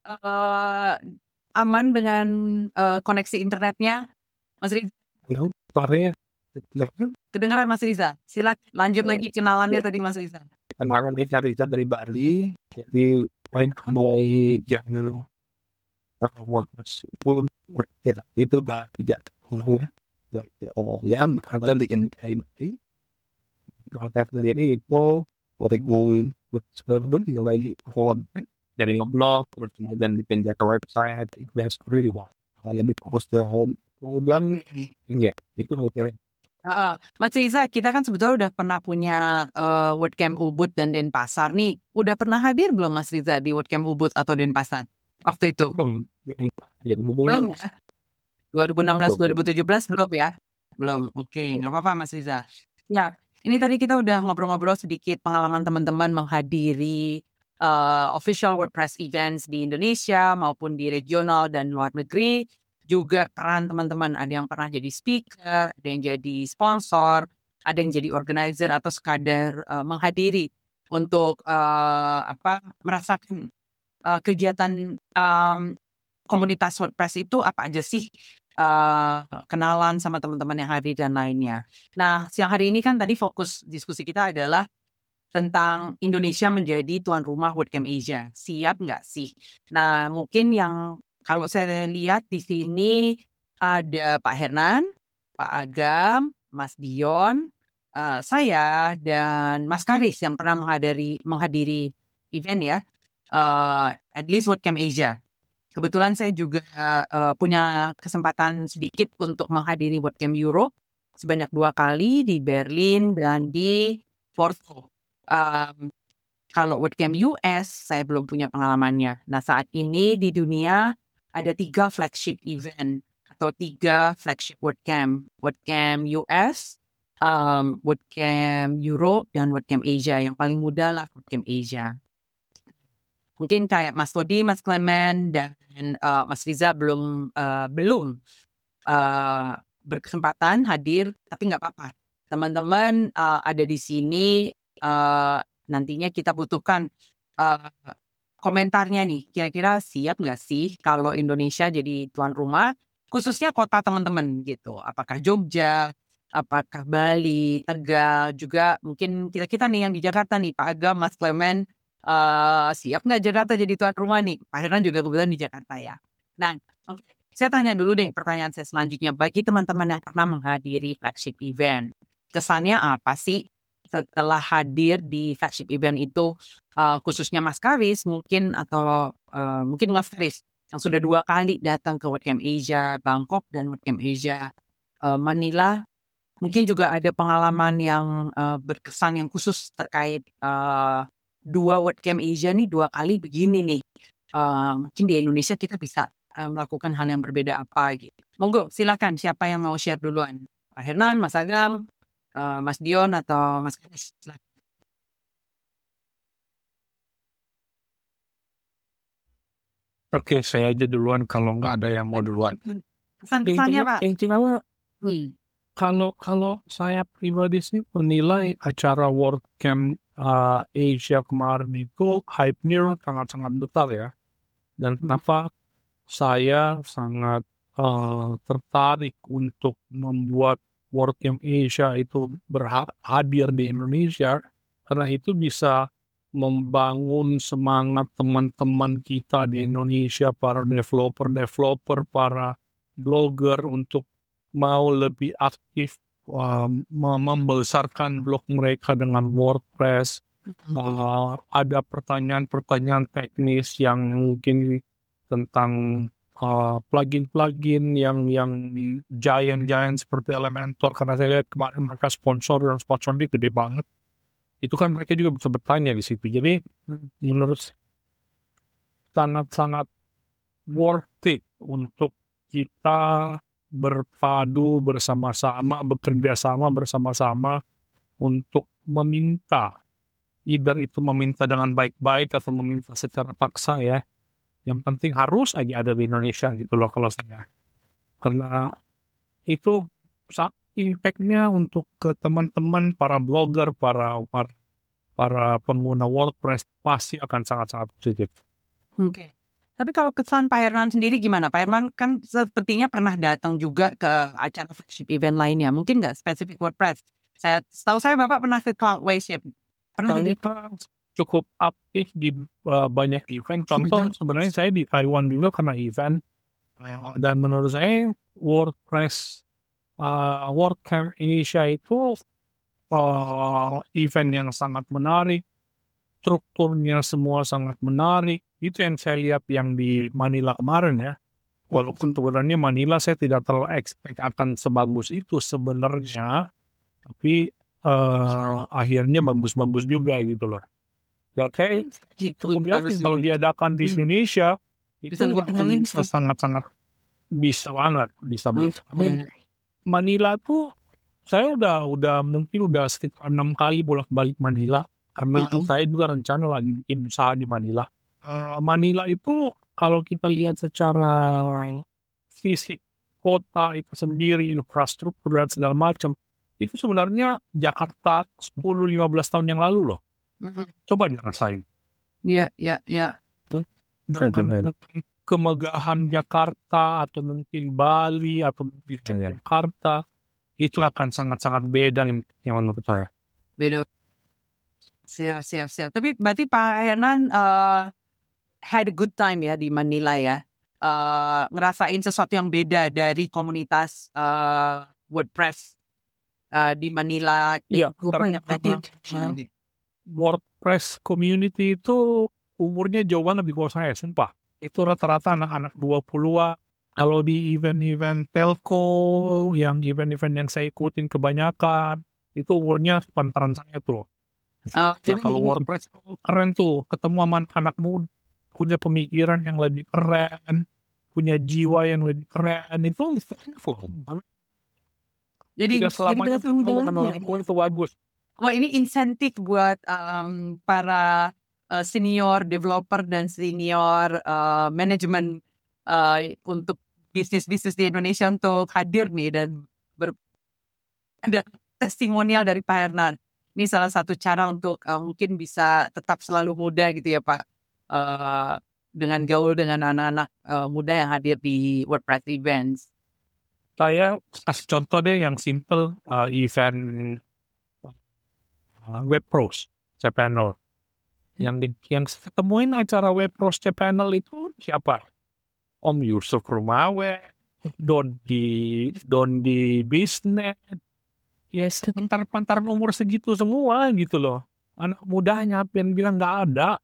aman dengan koneksi internetnya, Mas Riza. Kedengaran Mas Riza. Silakan lanjut lagi kenalannya tadi Mas Riza. Kemarin ini Riza dari Bali, jadi mulai jangan itu bah tidak ya karena di ini kontak dari itu sebelum lagi dari ngeblog dan dipindah ke website that's really well yang di post the home kemudian ya itu mungkin Mas Riza, kita kan sebetulnya udah pernah punya WordCamp Ubud dan Denpasar nih. Udah pernah hadir belum Mas Riza di WordCamp Ubud atau Denpasar? Waktu itu? Belum ya? 2016-2017 belum ya? Belum. Oke, nggak apa-apa Mas Riza. Ya, Ini tadi kita udah ngobrol-ngobrol sedikit pengalaman teman-teman menghadiri official WordPress events di Indonesia maupun di regional dan luar negeri. Juga peran teman-teman, ada yang pernah jadi speaker, ada yang jadi sponsor, ada yang jadi organizer atau sekadar menghadiri untuk merasakan kegiatan komunitas WordPress itu apa aja sih, kenalan sama teman-teman yang hadir dan lainnya. Nah, siang hari ini kan tadi fokus diskusi kita adalah tentang Indonesia menjadi tuan rumah WordCamp Asia. Siap nggak sih? Nah, mungkin yang kalau saya lihat di sini ada Pak Hernan, Pak Agam, Mas Dion, saya dan Mas Karis yang pernah menghadiri event ya, at least WordCamp Asia. Kebetulan saya juga punya kesempatan sedikit untuk menghadiri WordCamp Europe sebanyak 2 kali di Berlin dan di Porto. Kalau WordCamp US saya belum punya pengalamannya. Nah, saat ini di dunia ada 3 flagship event atau 3 flagship WordCamp. WordCamp US, WordCamp Europe, dan WordCamp Asia. Yang paling muda lah WordCamp Asia. Mungkin kayak Mas Todi, Mas Clement, dan Mas Riza belum berkesempatan hadir, tapi nggak apa-apa. Teman-teman ada di sini, nantinya kita butuhkan komentarnya nih. Kira-kira siap nggak sih kalau Indonesia jadi tuan rumah, khususnya kota teman-teman gitu. Apakah Jogja, apakah Bali, Tegal, juga mungkin kita nih yang di Jakarta nih, Pak Agam, Mas Clement, siap nggak Jakarta jadi tuan rumah nih? Pak Hernan juga kebetulan di Jakarta ya. Nah, saya tanya dulu deh pertanyaan saya selanjutnya. Bagi teman-teman yang pernah menghadiri flagship event, kesannya apa sih setelah hadir di flagship event itu, khususnya Mas Karis mungkin atau mungkin Mas Karis yang sudah 2 kali datang ke WordCamp Asia, Bangkok dan WordCamp Asia Manila. Mungkin juga ada pengalaman yang berkesan yang khusus terkait 2 WordCamp Asia nih 2 kali begini nih. Mungkin di Indonesia kita bisa melakukan hal yang berbeda apa gitu. Monggo silakan siapa yang mau share duluan. Pak Hernan, Mas Agam, Mas Dion atau Mas Karis. Oke, saya aja duluan kalau nggak ada yang mau duluan. Pesan-pesannya Pak. Intinya kalau saya pribadi sih menilai acara WordCamp Asia kemarin itu hype-nya sangat-sangat besar ya. Dan kenapa saya sangat tertarik untuk membuat WordCamp Asia itu hadir di Indonesia, karena itu bisa membangun semangat teman-teman kita di Indonesia, para developer, para blogger untuk mau lebih aktif membesarkan blog mereka dengan WordPress. Ada pertanyaan-pertanyaan teknis yang mungkin tentang plugin-plugin yang giant seperti Elementor, karena saya lihat kemarin mereka sponsornya gede banget. Itu kan mereka juga bisa bertanya di situ. Jadi menurut sangat-sangat worth it untuk kita berpadu bersama-sama, bekerja sama bersama-sama untuk meminta, either itu meminta dengan baik-baik atau meminta secara paksa ya. Yang penting harus aja ada di Indonesia gitu loh kalau saya. Karena itu impact-nya untuk ke teman-teman para blogger, para pengguna WordPress pasti akan sangat-sangat positif. Oke. Tapi kalau kesan Pak Hernan sendiri gimana? Pak Hernan kan sepertinya pernah datang juga ke acara flagship event lainnya. Mungkin nggak spesifik WordPress. Setahu saya Bapak pernah ke Cloudways. Pernah kita cukup aktif di banyak event. Contoh sebenarnya saya di Taiwan juga karena event. Dan menurut saya WordPress WordCamp Asia itu event yang sangat menarik. Strukturnya semua sangat menarik. Itu yang saya lihat yang di Manila kemarin ya. Walaupun sebenarnya Manila saya tidak terlalu expect akan sebagus itu sebenarnya. Tapi akhirnya bagus-bagus juga gitu loh. Oke, kalau diadakan di Indonesia itu sangat-sangat bisa banget. Manila tuh Saya mungkin udah sekitar 6 kali bolak-balik Manila, karena saya juga rencana lagi bikin usaha di Manila. Manila itu kalau kita lihat secara fisik kota itu sendiri, infrastruktur dan segala macam, itu sebenarnya Jakarta 10-15 tahun yang lalu loh. Coba dirasain. Iya, iya, iya. Dengan kemegahan Jakarta atau mungkin Bali atau mungkin Jakarta, itu akan sangat-sangat beda yang menurut saya. Beda. Siap. Tapi berarti Pak Hernan had a good time ya di Manila ya. Ngerasain sesuatu yang beda dari komunitas WordPress di Manila. Iya, Apa ya? WordPress community itu umurnya jauh lebih bawah saya, sumpah. Itu rata-rata anak-anak 20-an. Kalau di event-event telco, yang event-event yang saya ikutin kebanyakan, itu umurnya sepantaran saya tuh. Nah, kalau WordPress keren tuh, ketemu sama anak muda, punya pemikiran yang lebih keren, punya jiwa yang lebih keren, itu Jadi tidak selamanya itu bagus. wah, ini insentif buat para senior developer dan senior manajemen untuk bisnis-bisnis di Indonesia untuk hadir nih dan ada testimonial dari Pak Hernan. Ini salah satu cara untuk mungkin bisa tetap selalu muda gitu ya Pak, dengan gaul dengan anak-anak muda yang hadir di WordPress events. Saya kasih contoh deh yang simple, event Web Pros Cpanel. Yang ketemuin acara Web Pros Cpanel itu siapa? Om Yusuf Rumawe, Dondi Bisnet. Ya sebentar-bentar umur segitu semua gitu loh. Anak mudanya yang bilang nggak ada.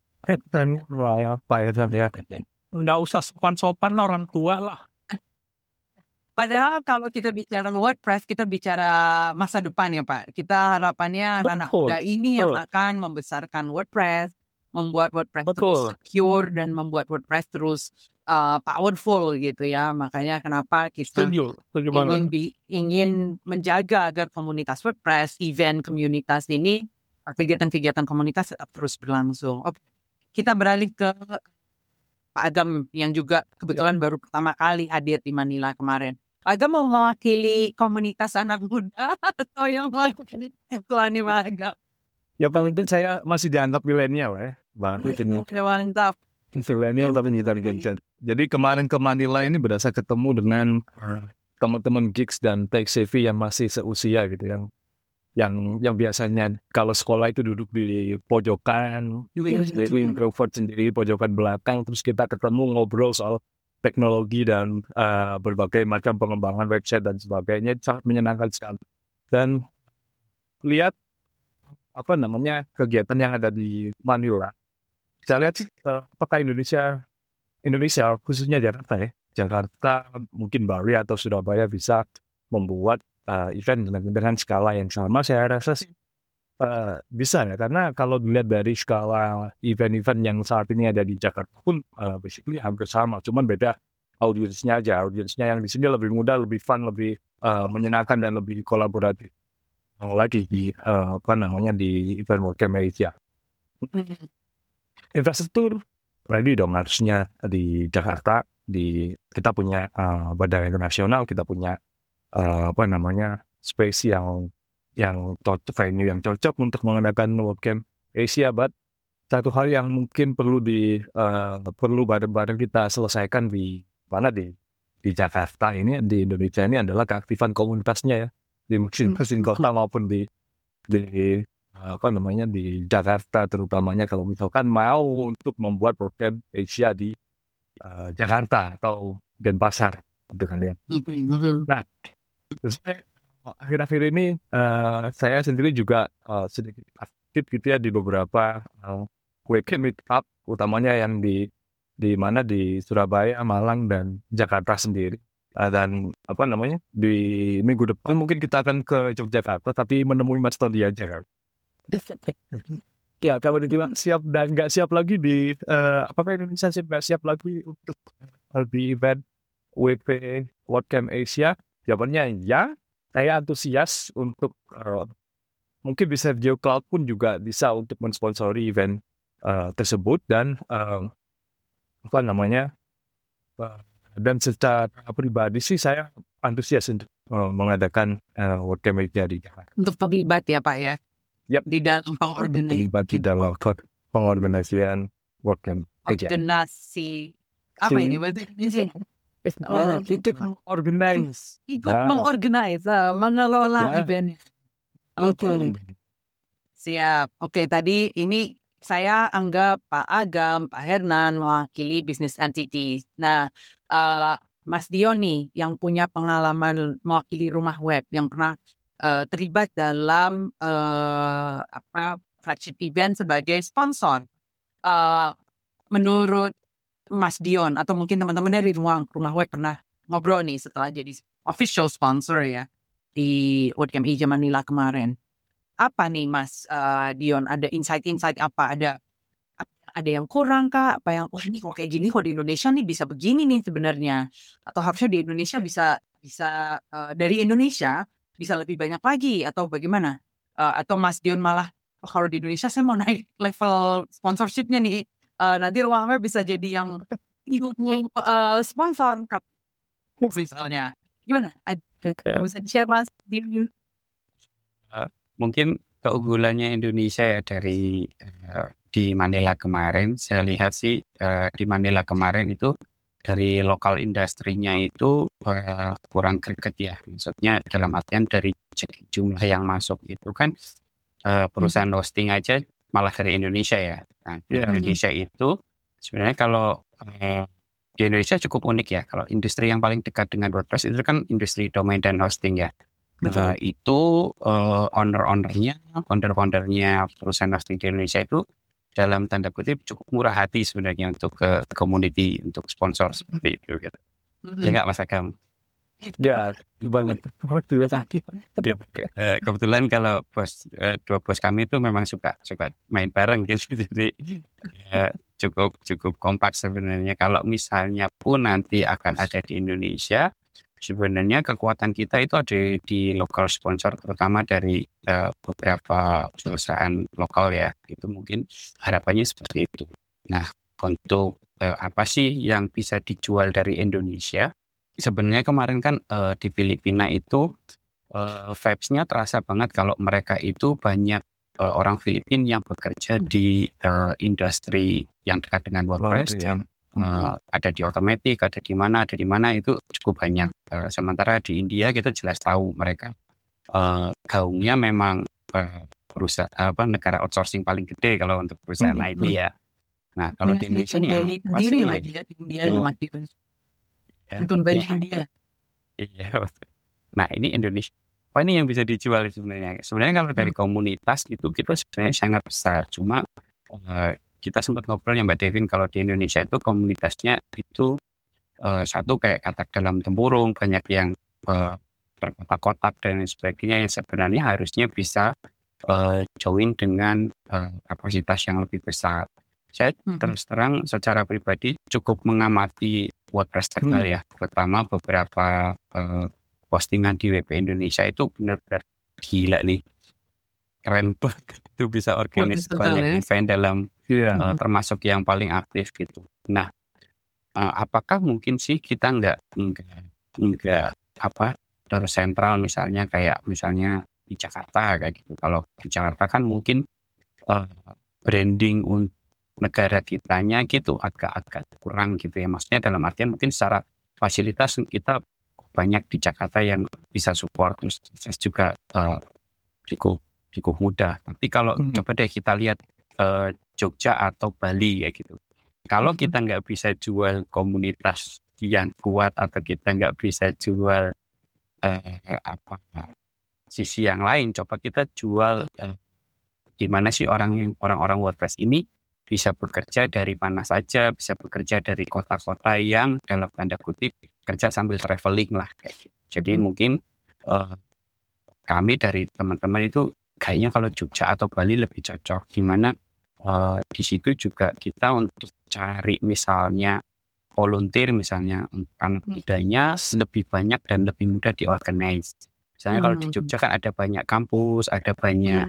Nggak usah sopan-sopan lah, orang tua lah. Padahal kalau kita bicara WordPress, kita bicara masa depan ya Pak. Kita harapannya anak muda ini yang akan membesarkan WordPress, membuat WordPress terus secure dan membuat WordPress terus powerful gitu ya. Makanya kenapa kita ingin menjaga agar komunitas WordPress, event komunitas ini, kegiatan-kegiatan komunitas tetap terus berlangsung. Kita beralih ke Pak Agam yang juga kebetulan baru pertama kali hadir di Manila kemarin. Pak Agam mau mewakili komunitas anak muda atau yang mewakili Pak Agam? Ya paling penting saya masih dianggap milenial ya. Mantap. Milenial tapi intelligent. Jadi kemarin ke Manila ini berasa ketemu dengan teman-teman geeks dan tech savvy yang masih seusia gitu, yang biasanya kalau sekolah itu duduk di pojokan, itu introvert sendiri pojokan belakang, terus kita ketemu ngobrol soal teknologi dan berbagai macam pengembangan website dan sebagainya, sangat menyenangkan sekali. Dan lihat kegiatan yang ada di Manila, saya lihat sih apakah Indonesia khususnya Jakarta mungkin Bali atau Surabaya bisa membuat event dengan skala yang sama. Saya rasa sih bisa ya, karena kalau dilihat dari skala event-event yang saat ini ada di Jakarta pun basically hampir sama, cuman beda audiensnya aja. Audiensnya yang di sini lebih mudah, lebih fun, lebih menyenangkan dan lebih kolaboratif lagi di di event WordCamp Asia. Infrastruktur ready dong harusnya di Jakarta. Kita punya bandara internasional, kita punya space yang venue yang cocok untuk mengadakan WordCamp Asia. But satu hal yang mungkin perlu bareng-bareng kita selesaikan di Jakarta ini, di Indonesia ini, adalah keaktifan komunitasnya ya, di masing-masing kota maupun di Jakarta terutamanya. Kalau misalkan mau untuk membuat WordCamp Asia di Jakarta atau Denpasar gitu kan ya. Nah, akhir-akhir ini saya sendiri juga sedikit aktif gitu ya di beberapa WordCamp Meetup, utamanya yang di Surabaya, Malang, dan Jakarta sendiri. Dan di minggu depan mungkin kita akan ke Yogyakarta, tapi menemui Mas Tony aja kan. Ya, kalau dibilang siap dan nggak siap lagi di apakah Indonesia nggak siap lagi untuk di event WP WordCamp Asia? Jawabannya ya, saya antusias untuk mungkin bisa GeoCloud pun juga bisa untuk mensponsori event tersebut dan apa namanya dan secara pribadi sih saya antusias untuk mengadakan WordCamp Media di Jakarta. Untuk terlibat ya Pak ya. Yap. Di dalam Terlibat di dalam pengorganisasian WordCamp Media. organisasi apa ini bahasa Indonesia? Organize. Ikut Ya. mengorganize, mengelola Ya. eventnya. Oke. Siap. Oke, tadi ini saya anggap Pak Agam, Pak Hernan mewakili business entity. Nah, Mas Dion nih yang punya pengalaman mewakili rumah web yang pernah terlibat dalam flagship event sebagai sponsor. Menurut Mas Dion atau mungkin teman-teman dari rumah web pernah ngobrol nih setelah jadi official sponsor ya di WordCamp Asia Manila kemarin. Apa nih Mas Dion, ada insight-insight apa, ada yang kurang kah, apa yang ini kok kayak gini, kok di Indonesia nih bisa begini nih sebenarnya, atau harusnya di Indonesia bisa dari Indonesia bisa lebih banyak lagi atau bagaimana, atau Mas Dion malah kalau di Indonesia saya mau naik level sponsorshipnya nih, nanti ruang web bisa jadi yang sponsor misalnya, gimana? Bisa share Mas Dion? Mungkin keunggulannya Indonesia ya dari di Manila kemarin, saya lihat sih di Manila kemarin itu dari lokal industrinya itu kurang greget ya. Maksudnya dalam artian dari jumlah yang masuk itu kan perusahaan hosting aja malah dari Indonesia ya. Nah, di Indonesia itu sebenarnya kalau di Indonesia cukup unik ya. Kalau industri yang paling dekat dengan WordPress itu kan industri domain dan hosting ya. Itu founder-foundernya perusahaan hosting di Indonesia itu dalam tanda kutip cukup murah hati sebenarnya untuk ke community, untuk sponsor seperti itu gitu. Ya nggak Mas Agam? Ya, banget. Kebetulan kalau dua bos kami itu memang suka main bareng gitu, jadi cukup kompak sebenarnya. Kalau misalnya pun nanti akan ada di Indonesia, sebenarnya kekuatan kita itu ada di local sponsor, terutama dari beberapa perusahaan lokal ya. Itu mungkin harapannya seperti itu. Nah, untuk apa sih yang bisa dijual dari Indonesia? Sebenarnya kemarin kan di Filipina itu vibes-nya terasa banget kalau mereka itu banyak orang Filipina yang bekerja di industri yang dekat dengan WordPress. Ada di otomatik, ada di mana itu cukup banyak. Sementara di India kita jelas tahu mereka gaungnya memang perusahaan negara outsourcing paling gede kalau untuk perusahaan IT ya. Nah kalau di Indonesia nih pasti India. Iya. Nah ini Indonesia. Apa ini yang bisa dijual sebenarnya? Sebenarnya kalau dari komunitas itu kita sebenarnya sangat besar. Cuma kita sempat ngobrol ya Mbak Devin, kalau di Indonesia itu komunitasnya itu satu kayak katak dalam tempurung, banyak yang berkotak-kotak dan sebagainya, yang sebenarnya harusnya bisa join dengan kapasitas yang lebih besar. Saya terus terang secara pribadi cukup mengamati WordPress Tegal ya, terutama beberapa postingan di WP Indonesia itu benar-benar gila nih, keren banget itu bisa organis banyak event dalam termasuk yang paling aktif gitu. Nah, apakah mungkin sih kita nggak terus sentral misalnya di Jakarta kayak gitu. Kalau di Jakarta kan mungkin branding untuk negara kitanya gitu agak kurang gitu ya. Maksudnya dalam artian mungkin secara fasilitas kita banyak di Jakarta yang bisa support, terus juga cukup mudah. Tapi kalau coba deh kita lihat Jogja atau Bali kayak gitu. Kalau kita nggak bisa jual komunitas yang kuat atau kita nggak bisa jual sisi yang lain, coba kita jual gimana sih orang-orang WordPress ini bisa bekerja dari mana saja, bisa bekerja dari kota-kota yang dalam tanda kutip kerja sambil traveling lah kayak gitu. Jadi mungkin kami dari teman-teman itu kayaknya kalau Jogja atau Bali lebih cocok, gimana di situ juga kita untuk cari misalnya volunteer misalnya anak mudanya lebih banyak dan lebih mudah diorganize. Misalnya kalau di Jogja kan ada banyak kampus, ada banyak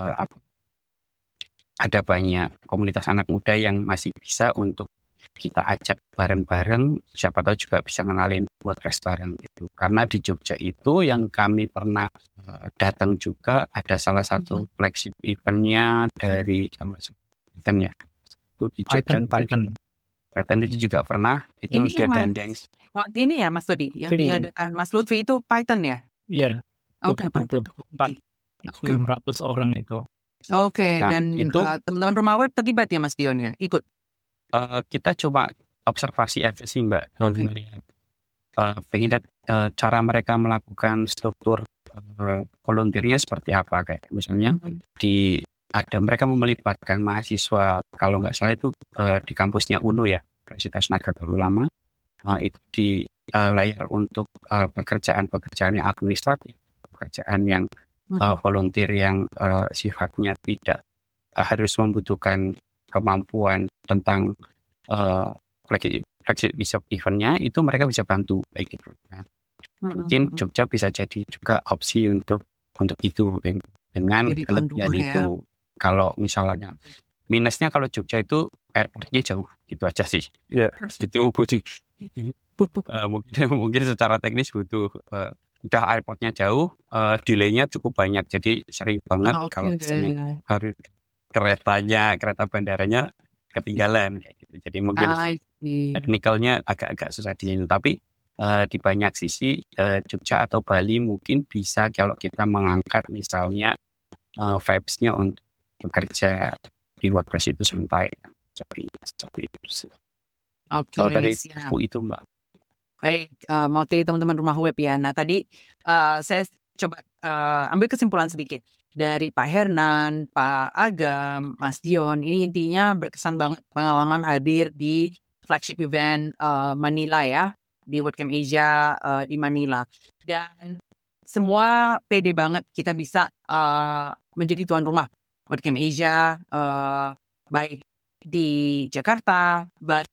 komunitas anak muda yang masih bisa untuk kita ajak bareng-bareng, siapa tahu juga bisa kenalin WordPress bareng gitu. Karena di Jogja itu yang kami pernah datang juga ada salah satu flagship eventnya dari eventnya itu di Jogja. Python itu juga pernah, itu Ini dia yang dandeng. waktu ini ya Mas Todi, yang diadakan Mas Lutfi itu Python ya? Iya, Oke, Python. 400 orang itu. Oke, Nah, dan itu teman-teman rumah web terlibat ya Mas Dion ya? Ikut? kita coba observasi aja sih Mbak, melihat pengingat cara mereka melakukan struktur volunteernya seperti apa, kayak misalnya mereka melibatkan mahasiswa, kalau nggak salah itu di kampusnya UNU ya, Universitas Nahdlatul Ulama, itu di layar untuk pekerjaan-pekerjaan yang administratif, pekerjaan yang volunteer yang sifatnya tidak harus membutuhkan kemampuan tentang flagship eventnya, itu mereka bisa bantu kayak gitu. Nah, mungkin Jogja bisa jadi juga opsi untuk itu dengan kelebihan itu. Kalau misalnya minusnya, kalau Jogja itu airportnya jauh, gitu aja sih. Iya. Itu mungkin secara teknis butuh udah airportnya jauh, delaynya cukup banyak, jadi sering banget kalau misalnya harus kereta bandaranya ketinggalan kayak gitu. Jadi mungkin teknikalnya agak susah tapi di banyak sisi Jogja atau Bali mungkin bisa kalau kita mengangkat misalnya vibes-nya untuk bekerja di WordPress itu sampai seperti itu. Kalau dari aku itu Mbak. Baik, mau teman-teman rumah web ya. Nah tadi saya coba ambil kesimpulan sedikit dari Pak Hernan, Pak Agam, Mas Dion. Ini intinya berkesan banget pengalaman hadir di flagship event Manila ya, di WordCamp Asia di Manila. Dan semua pede banget kita bisa menjadi tuan rumah WordCamp Asia, baik di Jakarta,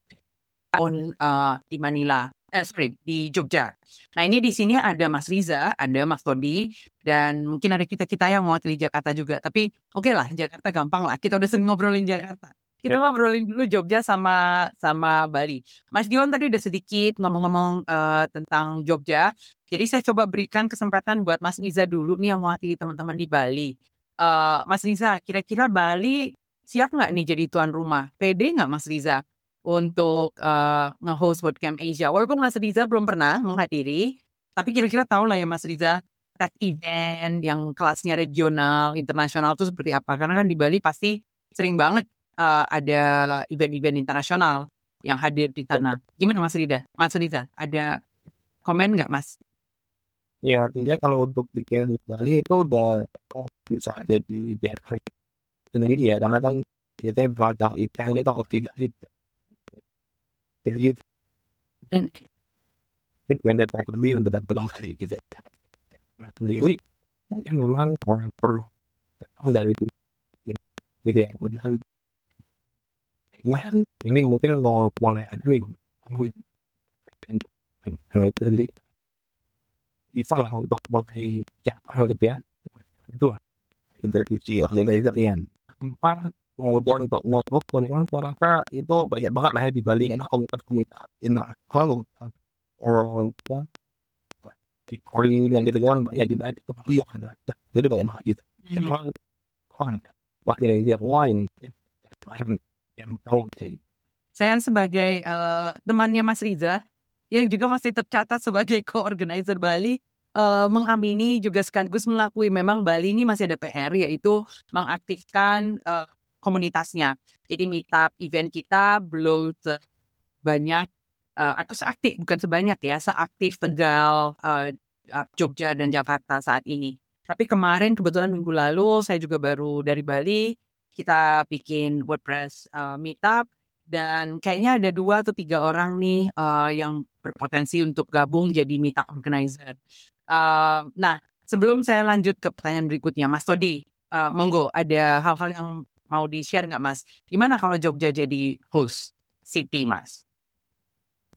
di Manila. Di Jogja. Nah ini di sini ada Mas Riza, ada Mas Todi, dan mungkin ada kita yang mewakili Jakarta juga. Tapi oke lah, Jakarta gampang lah. Kita udah sering ngobrolin Jakarta. Kita ngobrolin dulu Jogja sama Bali. Mas Dion tadi udah sedikit ngomong-ngomong tentang Jogja. Jadi saya coba berikan kesempatan buat Mas Riza dulu nih yang mewakili teman-teman di Bali. Mas Riza, kira-kira Bali siap nggak nih jadi tuan rumah? Pede nggak Mas Riza untuk nge-host WordCamp Asia? Walaupun Mas Riza belum pernah menghadiri, tapi kira-kira tahu lah ya Mas Riza, tech event yang kelasnya regional, internasional itu seperti apa? Karena kan di Bali pasti sering banget ada event-event internasional yang hadir di sana. Gimana Mas Riza? Ada komen nggak Mas? Ya artinya kalau untuk bikin di Bali itu udah bisa jadi basic sendiri ya, karena kan kita produk event itu kalau tidak jadi when that economy untuk that belum kali gitu sendiri yang memang orang perlu dari itu gitu ya. Kemudian ini mungkin mau mulai aduin jadi bisa lah untuk mulai ya lebih ya itu interview dari kalian empat ngobrol untuk ngobrol orang itu banyak banget lah ya di Bali, karena komunitas kalau orang tua di Korea yang gitu kan banyak juga di Bali ada, jadi banyak banget gitu. Kan waktu yang lain yang tahu sih. Saya sebagai temannya Mas Riza yang juga masih tercatat sebagai co-organizer Bali, mengamini juga sekaligus mengakui memang Bali ini masih ada PR, yaitu mengaktifkan komunitasnya. Jadi meetup event kita belum sebanyak atau seaktif, bukan sebanyak ya, seaktif Tegal, Jogja dan Jakarta saat ini. Tapi kemarin kebetulan minggu lalu saya juga baru dari Bali, kita bikin WordPress meetup, dan kayaknya ada 2 atau 3 orang nih yang berpotensi untuk gabung jadi meetup organizer. Nah, sebelum saya lanjut ke pertanyaan berikutnya, Mas Todi, monggo ada hal-hal yang mau di-share nggak Mas? Gimana kalau Jogja jadi host city Mas?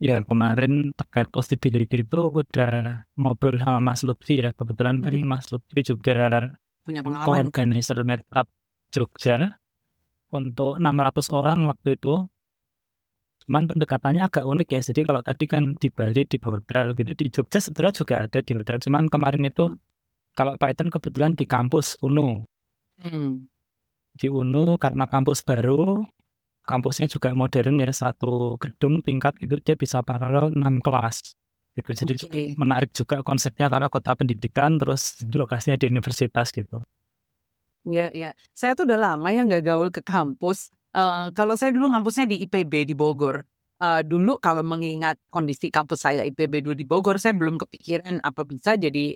Ya kemarin terkait possibility itu udah ngobrol sama Mas Lutfi ya. Kebetulan kan Mas Lutfi juga Punya pengalaman. organizer meetup Jogja untuk 600 orang waktu itu. Cuman pendekatannya agak unik ya. Jadi kalau tadi kan di Bali di Bordal gitu, di Jogja sebenarnya juga ada di Bordal. Cuman kemarin itu kalau Python kebetulan di kampus UNU. Hmm. Di UNU karena kampus baru, kampusnya juga modern ya, satu gedung tingkat itu dia bisa paralel 6 kelas gitu. Jadi Oke. menarik juga konsepnya karena kota pendidikan terus lokasinya di universitas gitu. Iya, iya. Saya tuh udah lama ya nggak gaul ke kampus. Kalau saya dulu kampusnya di IPB di Bogor. Dulu kalau mengingat kondisi kampus saya IPB dulu di Bogor, saya belum kepikiran apa bisa jadi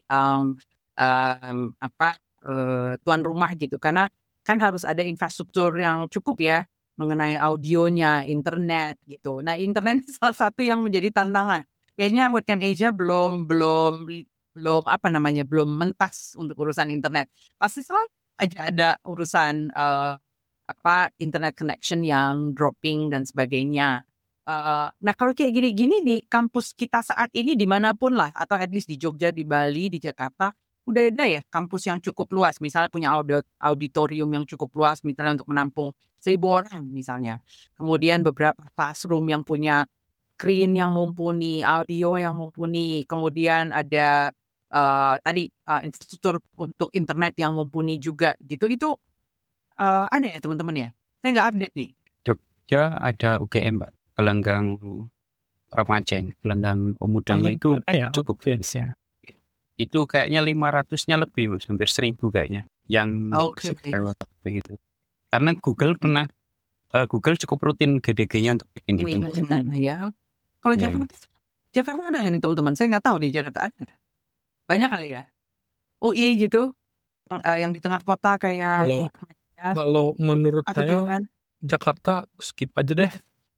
tuan rumah gitu. Karena kan harus ada infrastruktur yang cukup ya mengenai audionya, internet gitu. Nah, internet salah satu yang menjadi tantangan. Kayaknya WordCamp Asia belum belum mentas untuk urusan internet. Pasti selalu aja ada urusan internet connection yang dropping dan sebagainya. Nah kalau kayak gini-gini di kampus kita saat ini dimanapun lah, atau at least di Jogja, di Bali, di Jakarta, udah ada ya kampus yang cukup luas. Misalnya punya auditorium yang cukup luas, misalnya untuk menampung 1.000 orang misalnya. Kemudian beberapa classroom yang punya screen yang mumpuni, audio yang mumpuni. Kemudian ada infrastruktur untuk internet yang mumpuni juga gitu. Itu ada ya teman-teman ya? Saya nggak update nih. Jogja ada UGM, Mbak. Gelanggang remaja, gelanggang pemuda itu ya cukup. ya. Itu kayaknya 500-nya lebih, Mas. Hampir 1.000 kayaknya. Yang Oke. lewat begitu. Karena Google cukup rutin GDG-nya untuk bikin Ini event. ya. Kalau Ya. Jakarta ada nih teman-teman. Saya nggak tahu di Jakarta ada. Banyak kali ya. UI gitu. Yang di tengah kota kayak. Kalau menurut Atau saya jangan. Jakarta skip aja deh.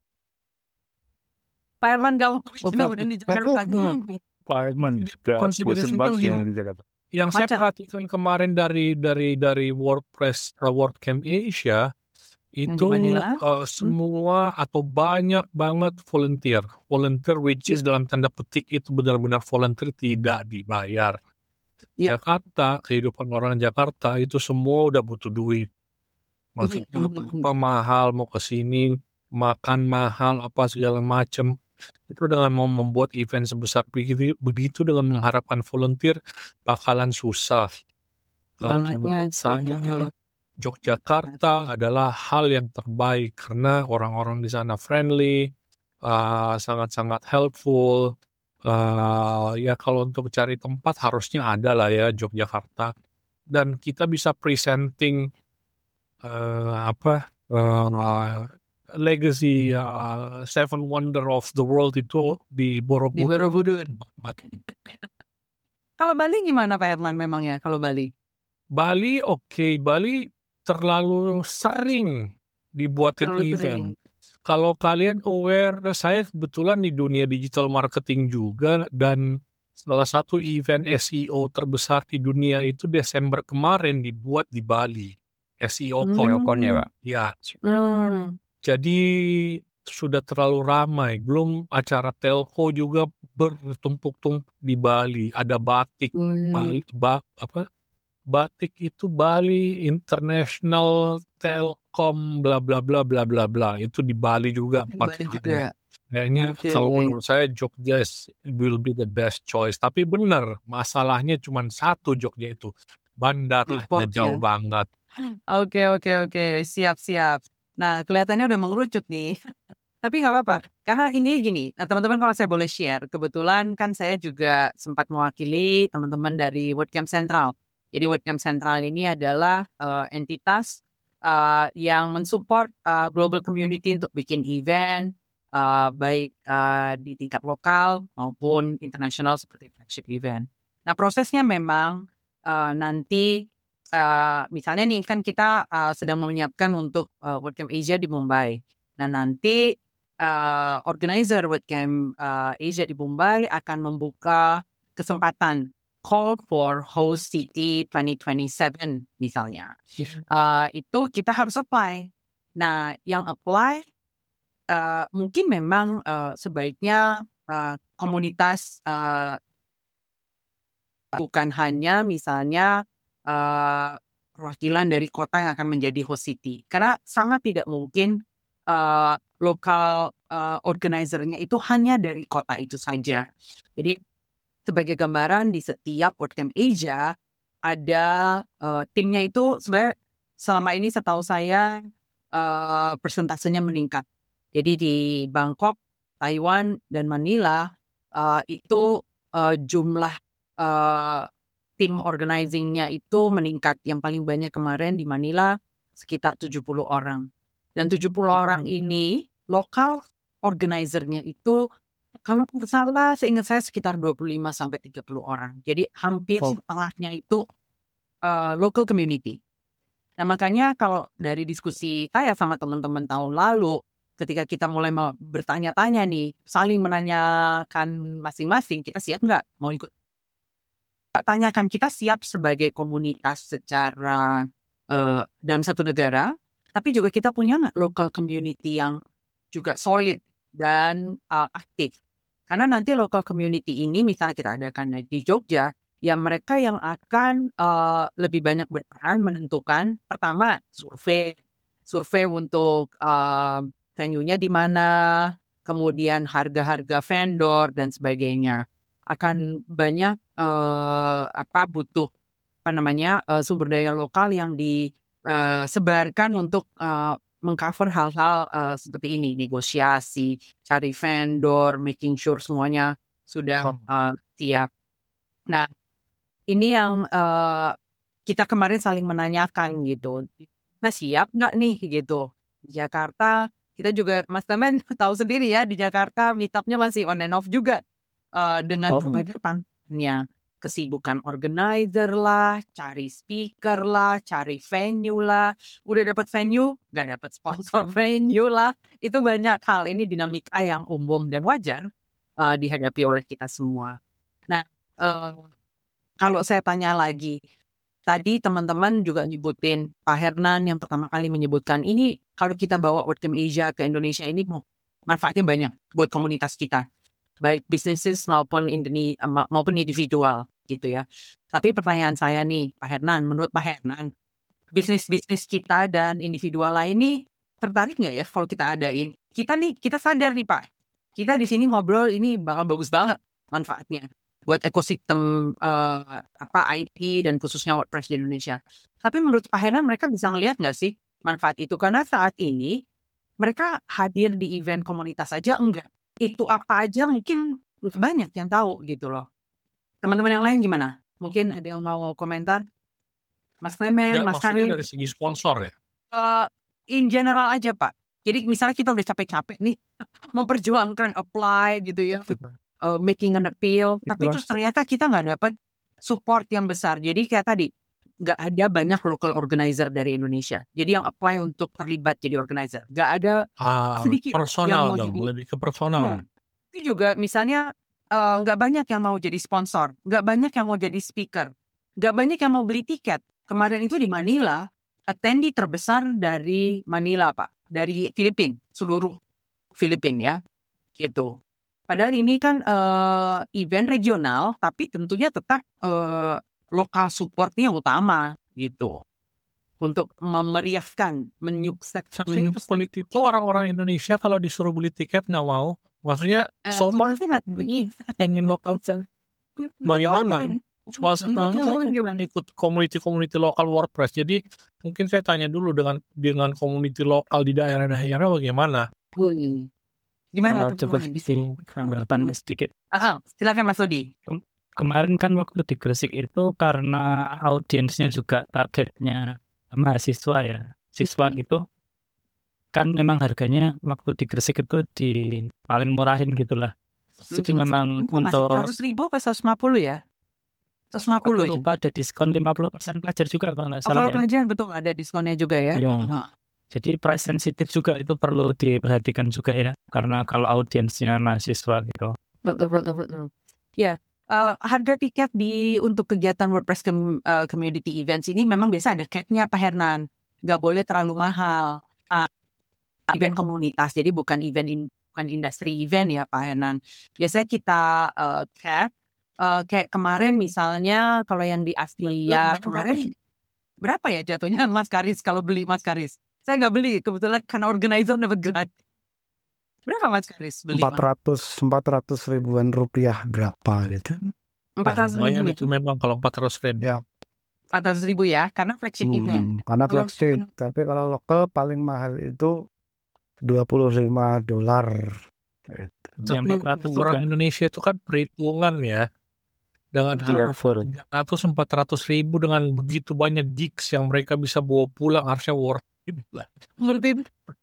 Pak Herman kalau udah di Jakarta. Pak Herman juga Consideration bosen banget gini. yang di Jakarta. Yang saya Macam. perhatikan kemarin dari WordPress WordCamp Asia itu di Manila? semua atau banyak banget volunteer which is dalam tanda petik itu benar-benar volunteer, tidak dibayar. Iya. Jakarta, kehidupan orang Jakarta itu semua udah butuh duit. Maksudnya apa mahal, mau ke sini makan mahal apa segala macam. Itu dengan mau membuat event sebesar begitu dengan mengharapkan volunteer bakalan susah. Saya Yogyakarta adalah hal yang terbaik karena orang-orang di sana friendly, sangat-sangat helpful. Ya kalau untuk cari tempat harusnya ada lah ya Yogyakarta, dan kita bisa presenting legacy Seven Wonder of the World itu di Di Borobudur. Borobudur. Kalau Bali gimana Pak Herman memangnya kalau Bali? Bali Bali terlalu sering dibuatin Terlalu event. sering. Kalau kalian aware, saya kebetulan di dunia digital marketing juga, dan salah satu event SEO terbesar di dunia itu Desember kemarin dibuat di Bali. SEO Con ya, Pak. ya. Hmm. Jadi sudah terlalu ramai. Belum acara telco juga bertumpuk-tumpuk di Bali. Ada batik, Bali, batik itu Bali International Telkom bla bla bla bla bla bla, itu di Bali juga. Bali juga. Kayaknya kalau menurut saya Jogja will be the best choice. Tapi benar, masalahnya cuma satu Jogja itu, bandaranya jauh banget. Oke. Siap. Nah, kelihatannya udah mengerucut nih. Tapi nggak apa-apa. Karena ini gini, teman-teman kalau saya boleh share, kebetulan kan saya juga sempat mewakili teman-teman dari WordCamp Central. Jadi WordCamp Central ini adalah entitas yang mensupport global community untuk bikin event, baik di tingkat lokal maupun internasional seperti flagship event. Nah, prosesnya memang nanti misalnya nih kan kita sedang menyiapkan untuk WordCamp Asia di Mumbai. Nah nanti organizer WordCamp Asia di Mumbai akan membuka kesempatan call for host city 2027 misalnya. Itu kita harus apply. Nah yang apply mungkin memang sebaiknya komunitas bukan hanya misalnya perwakilan dari kota yang akan menjadi host city. Karena sangat tidak mungkin lokal organizer-nya itu hanya dari kota itu saja. Jadi sebagai gambaran di setiap WordCamp Asia ada timnya itu sebenarnya selama ini setahu saya persentasenya meningkat. Jadi di Bangkok, Taiwan, dan Manila itu jumlah tim organizing-nya itu meningkat. Yang paling banyak kemarin di Manila sekitar 70 orang. Dan 70 orang ini lokal organizer-nya itu kalau tidak salah seingat saya sekitar 25 sampai 30 orang. Jadi hampir setengahnya itu local community. Nah makanya kalau dari diskusi saya sama teman-teman tahun lalu, ketika kita mulai bertanya-tanya nih, saling menanyakan masing-masing, kita siap nggak mau ikut? Tanyakan kita siap sebagai komunitas secara dalam satu negara, tapi juga kita punya nggak local community yang juga solid dan aktif. Karena nanti local community ini misalnya kita adakan di Jogja, ya mereka yang akan lebih banyak berperan menentukan pertama survei untuk venue-nya di mana, kemudian harga-harga vendor dan sebagainya. Akan banyak butuh sumber daya lokal yang disebarkan untuk mengcover hal-hal seperti ini, negosiasi, cari vendor, making sure semuanya sudah siap. Nah, ini yang kita kemarin saling menanyakan gitu. Nah, siap nggak nih gitu? Di Jakarta, kita juga Mas Temen tahu sendiri ya, di Jakarta meetupnya masih on and off juga. Dengan kebanyakannya kesibukan organizer lah, cari speaker lah, cari venue lah. Udah dapat venue, nggak dapat sponsor venue lah. Itu banyak hal. Ini dinamika yang umum dan wajar dihadapi oleh kita semua. Nah, kalau saya tanya lagi, tadi teman-teman juga nyebutin Pak Hernan yang pertama kali menyebutkan ini kalau kita bawa WordCamp Asia ke Indonesia ini manfaatnya banyak buat komunitas kita. Baik bisnis maupun individual gitu ya. Tapi pertanyaan saya nih, Pak Hernan, menurut Pak Hernan, bisnis kita dan individual lain nih tertarik nggak ya kalau kita adain? Kita sadar nih Pak, kita di sini ngobrol ini bakal bagus banget manfaatnya buat ekosistem IT dan khususnya WordPress di Indonesia. Tapi menurut Pak Hernan mereka bisa ngelihat nggak sih manfaat itu? Karena saat ini mereka hadir di event komunitas aja enggak. Itu apa aja mungkin banyak yang tahu gitu loh. Teman-teman yang lain gimana? Mungkin ada yang mau komentar? Mas Clement, Mas Maksudnya Karim. dari segi sponsor ya? In general aja Pak. Jadi misalnya kita udah capek-capek nih memperjuangkan apply gitu ya, making an appeal, tapi terus ternyata kita nggak dapat support yang besar. Jadi kayak tadi nggak ada banyak local organizer dari Indonesia. Jadi yang apply untuk terlibat jadi organizer nggak ada, sedikit personal yang mau dong, jadi. lebih ke personal. Tapi juga misalnya nggak banyak yang mau jadi sponsor, nggak banyak yang mau jadi speaker, nggak banyak yang mau beli tiket. Kemarin itu di Manila, attendee terbesar dari Manila Pak, dari Filipina, seluruh Filipina ya, gitu. Padahal ini kan event regional, tapi tentunya tetap lokal supportnya utama gitu untuk memeriahkan, menyukseskan. Politik itu orang-orang Indonesia kalau disuruh beli tiket nggak mau. Maksudnya soalnya ingin lokal bagaimana? Soalnya ikut komuniti lokal WordPress. Jadi mungkin saya tanya dulu dengan komuniti lokal di daerah-daerah bagaimana? Gimana? Coba tambahkan sedikit. Silakan Mas Lodi. Kemarin kan waktu di Gresik itu karena audiensnya juga targetnya mahasiswa ya, siswa gitu, kan memang harganya waktu di Gresik itu di paling murahin gitulah. Jadi memang untuk 100.000 ke 150 ya? 150 ya? lupa ada diskon 50% pelajar juga kalau nggak salah Kalau ya. pelajaran betul ada diskonnya juga ya? Iya. Jadi price sensitif juga itu perlu diperhatikan juga ya, karena kalau audiensnya mahasiswa gitu. Betul. Ya, harga tiket untuk kegiatan WordPress community events ini memang biasa ada cap-nya Pak Hernan. Nggak boleh terlalu mahal. event komunitas, jadi bukan bukan industri event ya Pak Henan. Biasanya kita cap kayak kemarin misalnya kalau yang di Astilia kemarin berapa ya jatuhnya Mas Karis kalau beli Mas Karis? Saya nggak beli kebetulan karena organizer dapat gratis. Berapa Mas Karis beli? 400 ribuan rupiah berapa gitu. 400 Lumayan ribu. itu memang kalau 400 ribu. Ya. 400 ribu ya, karena flagship event. Karena Kalau- flagship, tapi kalau lokal paling mahal itu $25. Gitu. Yang untuk orang Indonesia itu kan perhitungan ya. Dengan harga 400 ribu dengan begitu banyak gigs yang mereka bisa bawa pulang harusnya worth it lah. Menurut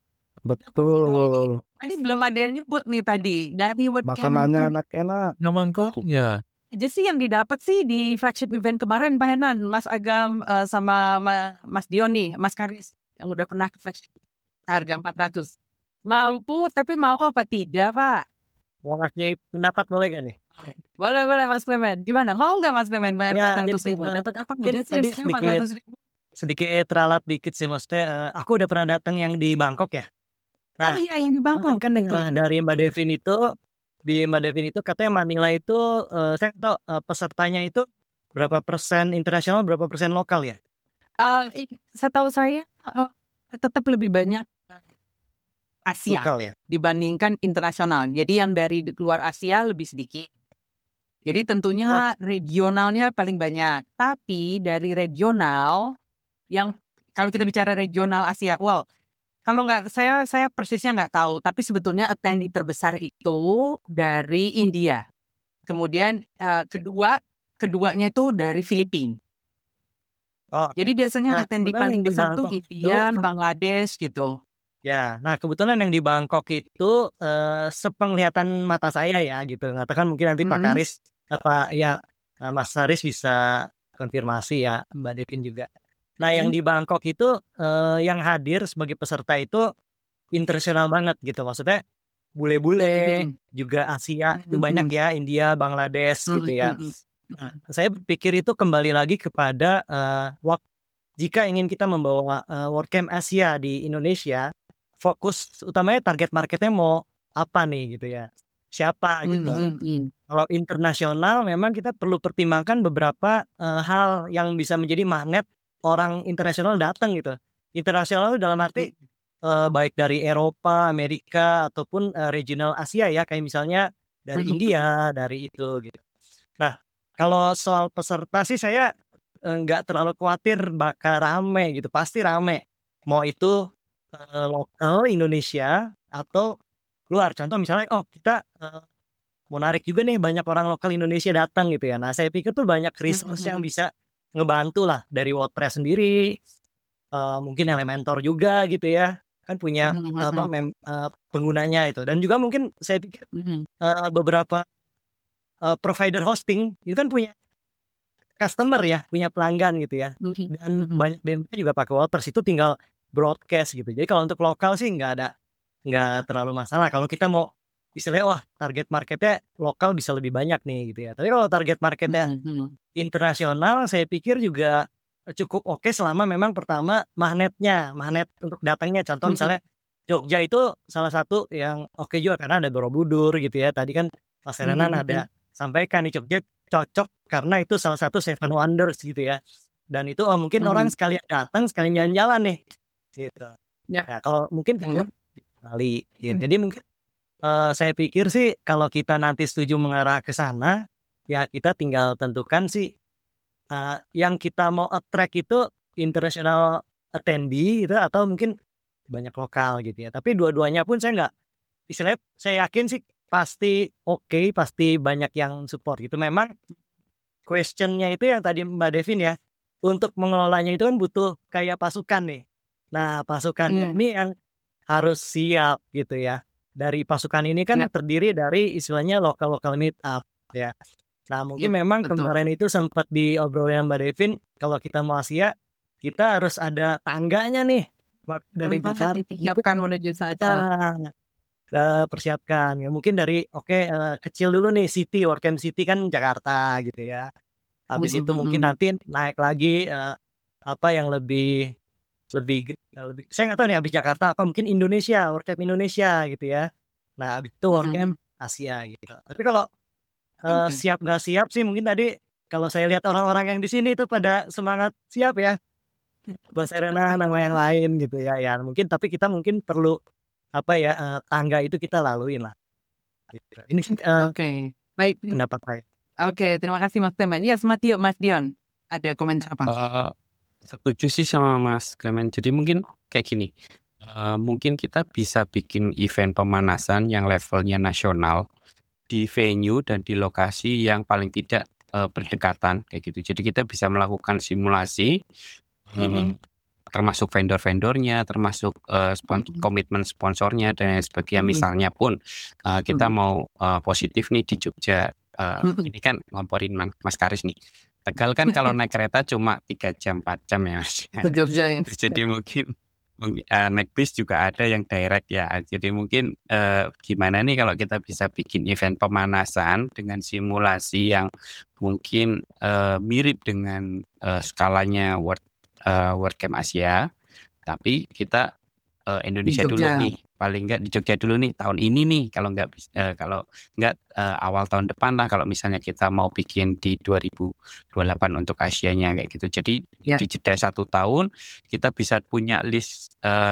Betul. Ini belum ada yang nyebut nih tadi dari Makanannya enak-enak. Namanya aja sih yang didapat sih di flagship event kemarin Pak Henan, Mas Agam sama Mas Dion nih, Mas Karis yang udah pernah ke flagship harga 400. Mampu tapi mau apa tidak Pak? Waktunya pendapat boleh gak nih? Boleh Mas Clement. Gimana? Mau nggak Mas Clement bayar Ya, 400 ribu? jadi, Dapat apa? jadi Jadi sedikit- 400 ribu. Sedikit teralat dikit sih maksudnya. Aku udah pernah datang yang di Bangkok ya. Oh iya yang di Bangkok. Kan dengar dari Mbak Devin itu, di Mbak Devin itu katanya Manila itu saya tahu pesertanya itu berapa persen internasional, berapa persen lokal ya? Setahu saya tetap lebih banyak Asia Lokal ya. dibandingkan internasional. Jadi yang dari luar Asia lebih sedikit. Jadi tentunya regionalnya paling banyak. Tapi dari regional yang kalau kita bicara regional Asia, kalau nggak saya persisnya nggak tahu. Tapi sebetulnya attendee terbesar itu dari India. Kemudian keduanya itu dari Filipina. Oh, Jadi biasanya Nah, attendee kebetulan paling yang di besar tuh Bangkok India, Bangladesh gitu. ya, nah kebetulan yang di Bangkok itu sepenglihatan mata saya ya gitu. Katakan mungkin nanti Pak Mhm. Karis apa ya Mas Haris bisa konfirmasi ya, Mbak Devin juga. Nah, yang di Bangkok itu yang hadir sebagai peserta itu internasional banget gitu. Maksudnya bule-bule juga Asia itu banyak ya, India, Bangladesh gitu ya. Nah, saya berpikir itu kembali lagi kepada jika ingin kita membawa WordCamp Asia di Indonesia, fokus utamanya target marketnya mau apa nih gitu ya, siapa gitu. Kalau internasional memang kita perlu pertimbangkan beberapa hal yang bisa menjadi magnet orang internasional datang gitu. Internasional dalam arti baik dari Eropa, Amerika ataupun regional Asia ya, kayak misalnya dari India, dari itu gitu. Nah, kalau soal peserta sih saya nggak terlalu khawatir bakal rame gitu, pasti rame. Mau itu lokal Indonesia atau luar. Contoh misalnya, kita mau narik juga nih banyak orang lokal Indonesia datang gitu ya. Nah, saya pikir tuh banyak resource yang bisa ngebantu lah dari WordPress sendiri, mungkin Elementor juga gitu ya, kan punya penggunanya itu. Dan juga mungkin saya pikir beberapa provider hosting itu kan punya customer ya, punya pelanggan gitu ya. Dan banyak BMP juga pakai WordPress, itu tinggal broadcast gitu. Jadi kalau untuk lokal sih nggak terlalu masalah. Kalau kita mau istilahnya target marketnya lokal bisa lebih banyak nih gitu ya. Tapi kalau target marketnya internasional, saya pikir juga cukup oke selama memang pertama magnet untuk datangnya. Contoh misalnya Jogja itu salah satu yang oke juga karena ada Borobudur gitu ya. Tadi kan Mas Renan ada sampaikan di Jogja cocok karena itu salah satu Seven Wonders gitu ya. Dan itu mungkin orang sekalian datang sekalian jalan-jalan nih gitu. Ya. Nah, kalau mungkin Bali gitu. Jadi mungkin saya pikir sih kalau kita nanti setuju mengarah ke sana, ya kita tinggal tentukan sih yang kita mau attract itu international attendee gitu atau mungkin banyak lokal gitu ya. Tapi dua-duanya pun saya yakin sih pasti oke, pasti banyak yang support gitu. Memang questionnya itu yang tadi Mbak Devin ya, untuk mengelolanya itu kan butuh kayak pasukan nih. Nah, pasukan ini yang harus siap gitu ya. Dari pasukan ini kan terdiri dari istilahnya lokal meet up ya. Nah, mungkin memang kemarin itu sempat diobrolin Mbak Devin, kalau kita mau Asia, kita harus ada tangganya nih. Dari Siapkan menuju saja. Persiapkan ya, mungkin dari kecil dulu nih, WordCamp City kan Jakarta gitu ya. Habis itu mungkin nanti naik lagi yang lebih lebih saya nggak tahu nih habis Jakarta apa mungkin Indonesia, WordCamp Indonesia gitu ya. Nah habis itu WordCamp Asia gitu. Tapi kalau siap nggak siap sih mungkin tadi kalau saya lihat orang-orang yang di sini itu pada semangat siap ya. Buat Serena nama yang lain gitu ya. Ya mungkin tapi kita mungkin perlu tangga itu kita laluin lah. Gitu. Ini Oke, baik. pendapat saya. Oke, terima kasih Mas Clement. Yes, Mas Dion, ada komentar apa? Setuju sih sama Mas Clement. Jadi mungkin kayak gini, mungkin kita bisa bikin event pemanasan yang levelnya nasional di venue dan di lokasi yang paling tidak berdekatan kayak gitu. Jadi kita bisa melakukan simulasi, termasuk vendor-vendornya, termasuk komitmen sponsornya dan sebagainya. Misalnya pun kita mau positif nih di Jogja. Ini kan ngomporin Mas Karis nih. Tegal kan kalau naik kereta cuma 3 jam 4 jam ya Mas. Ke Jogja ya. Jadi mungkin naik bis juga ada yang direct ya. Jadi mungkin gimana nih kalau kita bisa bikin event pemanasan dengan simulasi yang mungkin mirip dengan skalanya WordCamp Asia, tapi kita Indonesia dulu Jogja. nih, paling nggak di Jogja dulu nih tahun ini nih, kalau nggak awal tahun depan lah kalau misalnya kita mau bikin di 2028 untuk Asianya kayak gitu. Jadi Ya. di jeda 1 tahun kita bisa punya list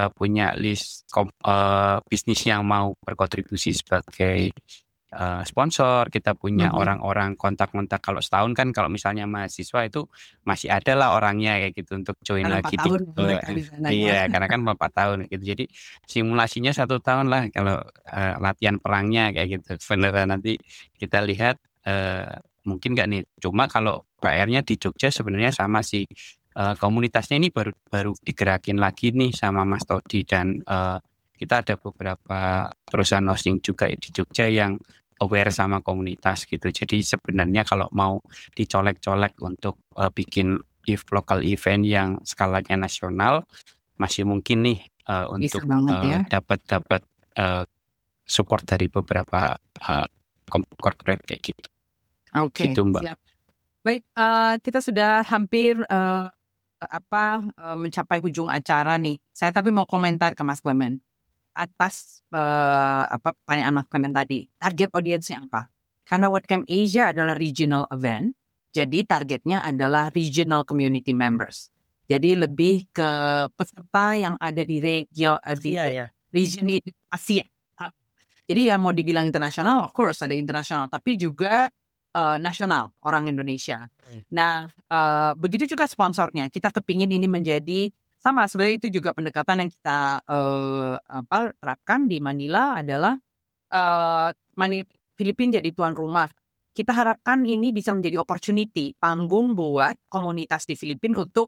bisnis yang mau berkontribusi sebagai sponsor. Kita punya orang-orang kontak-kontak. Kalau setahun kan kalau misalnya mahasiswa itu masih ada lah orangnya kayak gitu untuk join Karena lagi 4 tahun mereka di sana. iya karena kan 4 tahun gitu. Jadi simulasinya 1 tahun lah kalau latihan perangnya kayak gitu. Beneran nanti kita lihat mungkin nggak nih. Cuma kalau PR-nya di Jogja sebenarnya sama sih. Komunitasnya ini baru digerakin lagi nih sama Mas Todi dan kita ada beberapa perusahaan hosting juga di Jogja yang aware sama komunitas gitu. Jadi sebenarnya kalau mau dicolek-colek untuk bikin local event yang skalanya nasional masih mungkin nih untuk dapat support dari beberapa corporate kayak gitu. Oke, Gitu, Mbak. siap. Baik, kita sudah hampir mencapai ujung acara nih. Saya tapi mau komentar ke Mas Clement atas pertanyaan Mas Clement tadi. Target audiensnya apa? Karena WordCamp Asia adalah regional event, jadi targetnya adalah regional community members. Jadi lebih ke peserta yang ada di region Asia. Jadi ya mau dibilang internasional, of course ada internasional, tapi juga nasional orang Indonesia. Nah, begitu juga sponsornya. Kita kepingin ini menjadi sama. Sebenarnya itu juga pendekatan yang kita terapkan di Manila adalah Filipina jadi tuan rumah. Kita harapkan ini bisa menjadi opportunity, panggung buat komunitas di Filipina untuk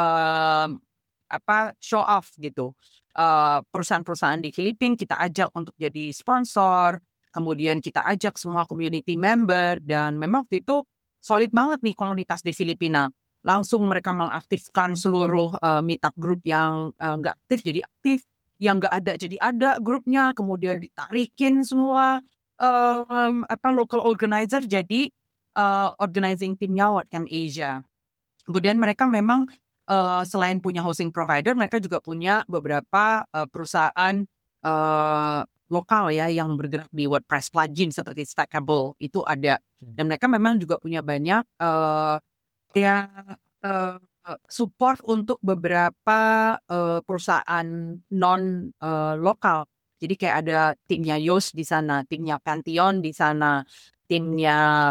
show off gitu. Perusahaan-perusahaan di Filipina kita ajak untuk jadi sponsor. Kemudian kita ajak semua community member dan memang waktu itu solid banget nih komunitas di Filipina. Langsung mereka mengaktifkan seluruh meetup group yang nggak aktif jadi aktif, yang nggak ada jadi ada grupnya. Kemudian ditarikin semua local organizer jadi organizing timnya WordCamp Asia. Kemudian mereka memang selain punya hosting provider, mereka juga punya beberapa perusahaan lokal ya yang bergerak di WordPress plugin seperti Stackable itu ada, dan mereka memang juga punya banyak support untuk beberapa perusahaan non lokal. Jadi kayak ada timnya Yoast di sana, timnya Pantheon di sana, timnya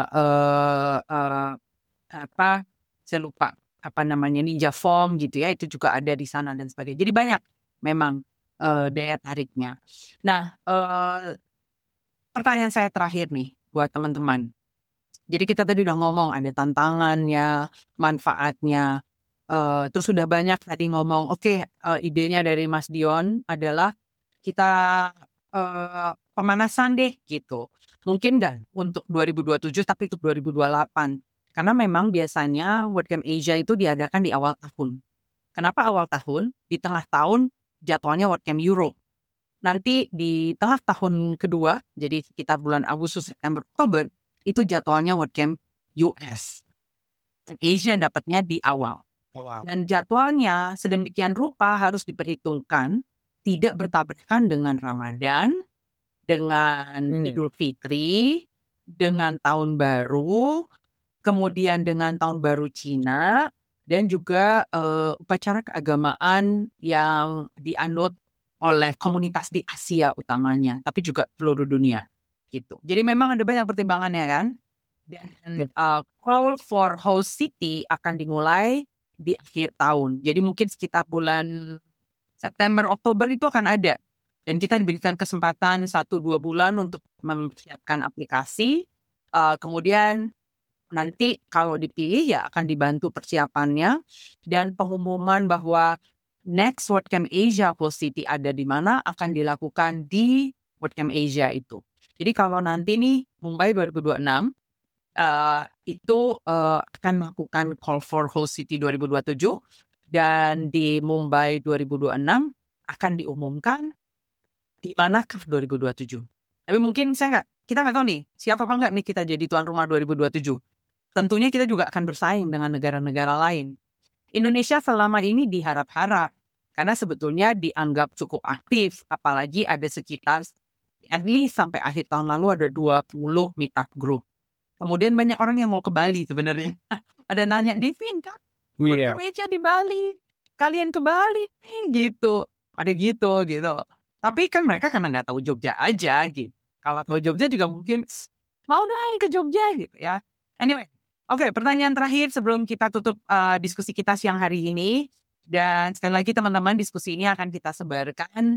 saya lupa apa namanya Ninja Form gitu ya, itu juga ada di sana dan sebagainya. Jadi banyak memang daya tariknya. Nah, pertanyaan saya terakhir nih buat teman-teman. Jadi kita tadi udah ngomong ada tantangannya, manfaatnya. Terus sudah banyak tadi ngomong, idenya dari Mas Dion adalah kita pemanasan deh gitu. Mungkin dan untuk 2027 tapi untuk 2028. Karena memang biasanya WordCamp Asia itu diadakan di awal tahun. Kenapa awal tahun? Di tengah tahun jadwalnya WordCamp Europe. Nanti di tengah tahun kedua, jadi sekitar bulan Agustus, September, Oktober, itu jadwalnya WordCamp US. Asia dapatnya di awal. Dan jadwalnya sedemikian rupa harus diperhitungkan tidak bertabrakan dengan Ramadan, dengan Idul Fitri, dengan Tahun Baru, kemudian dengan Tahun Baru Cina, dan juga upacara keagamaan yang dianut oleh komunitas di Asia utamanya, tapi juga seluruh dunia gitu. Jadi memang ada banyak pertimbangannya kan. Dan call for host city akan dimulai di akhir tahun. Jadi mungkin sekitar bulan September, Oktober itu akan ada. Dan kita diberikan kesempatan 1-2 bulan untuk mempersiapkan aplikasi. Kemudian nanti kalau dipilih ya akan dibantu persiapannya. Dan pengumuman bahwa next WordCamp Asia Host City ada di mana akan dilakukan di WordCamp Asia itu. Jadi kalau nanti nih Mumbai 2026 itu akan melakukan call for host city 2027 dan di Mumbai 2026 akan diumumkan di mana ke 2027. Tapi mungkin kita nggak tahu nih siapa apa nggak nih kita jadi tuan rumah 2027. Tentunya kita juga akan bersaing dengan negara-negara lain. Indonesia selama ini diharap-harap karena sebetulnya dianggap cukup aktif, apalagi ada sekitar at least sampai akhir tahun lalu ada 20 meetup group. Kemudian banyak orang yang mau ke Bali sebenarnya. Ada nanya, Devin kan? Meja di Bali. Kalian ke Bali? Gitu. Ada gitu. Tapi kan mereka karena nggak tahu Jogja aja gitu. Kalau tahu Jogja juga mungkin mau dong ke Jogja gitu ya. Anyway. Oke, pertanyaan terakhir sebelum kita tutup diskusi kita siang hari ini. Dan sekali lagi teman-teman, diskusi ini akan kita sebarkan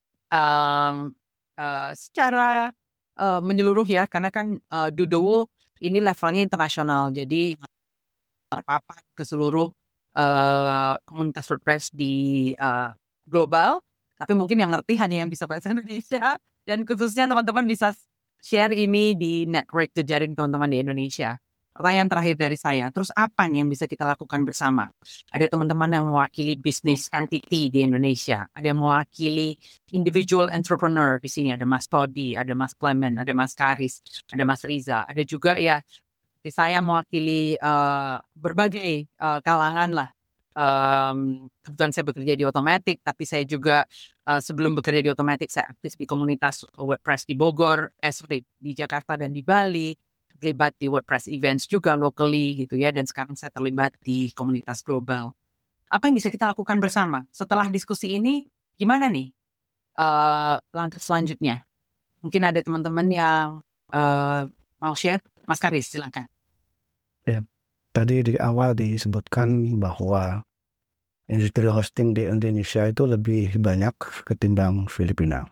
secara menyeluruh ya. Karena kan Dudowo ini levelnya internasional, jadi terpapar ke seluruh komunitas WordPress di global. Tapi mungkin yang ngerti hanya yang bisa bahasa Indonesia, dan khususnya teman-teman bisa share ini di network jejaring teman-teman di Indonesia. Pertanyaan terakhir dari saya, terus apa nih yang bisa kita lakukan bersama? Ada teman-teman yang mewakili bisnis entity di Indonesia, ada yang mewakili individual entrepreneur di sini, ada Mas Todi, ada Mas Clement, ada Mas Karis, ada Mas Riza, ada juga ya saya mewakili berbagai kalangan lah. Kebetulan saya bekerja di Automatic, tapi saya juga sebelum bekerja di Automatic saya aktif di komunitas WordPress di Bogor, di Jakarta dan di Bali. Terlibat di WordPress events juga locally gitu ya, dan sekarang saya terlibat di komunitas global. Apa yang bisa kita lakukan bersama? Setelah diskusi ini, gimana nih langkah selanjutnya? Mungkin ada teman-teman yang mau share. Mas Karis, silakan. Ya, tadi di awal disebutkan bahwa industri hosting di Indonesia itu lebih banyak ketimbang Filipina.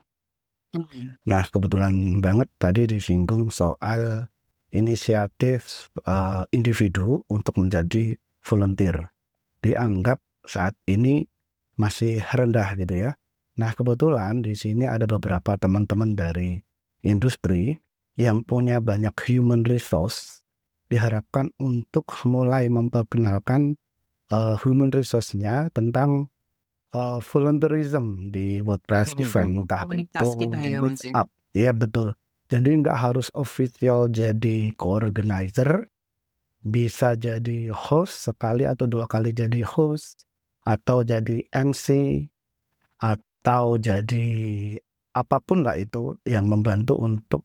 Nah, kebetulan banget tadi disinggung soal inisiatif individu untuk menjadi volunteer. Dianggap saat ini masih rendah gitu ya. Nah, kebetulan di sini ada beberapa teman-teman dari industri yang punya banyak human resource, diharapkan untuk mulai memperkenalkan human resource-nya tentang volunteerism di WordPress event, entah komunitas itu kita ya, Mas. meetup. Iya betul. Jadi nggak harus official jadi co-organizer, bisa jadi host sekali atau 2 kali jadi host, atau jadi MC, atau jadi apapun lah itu yang membantu untuk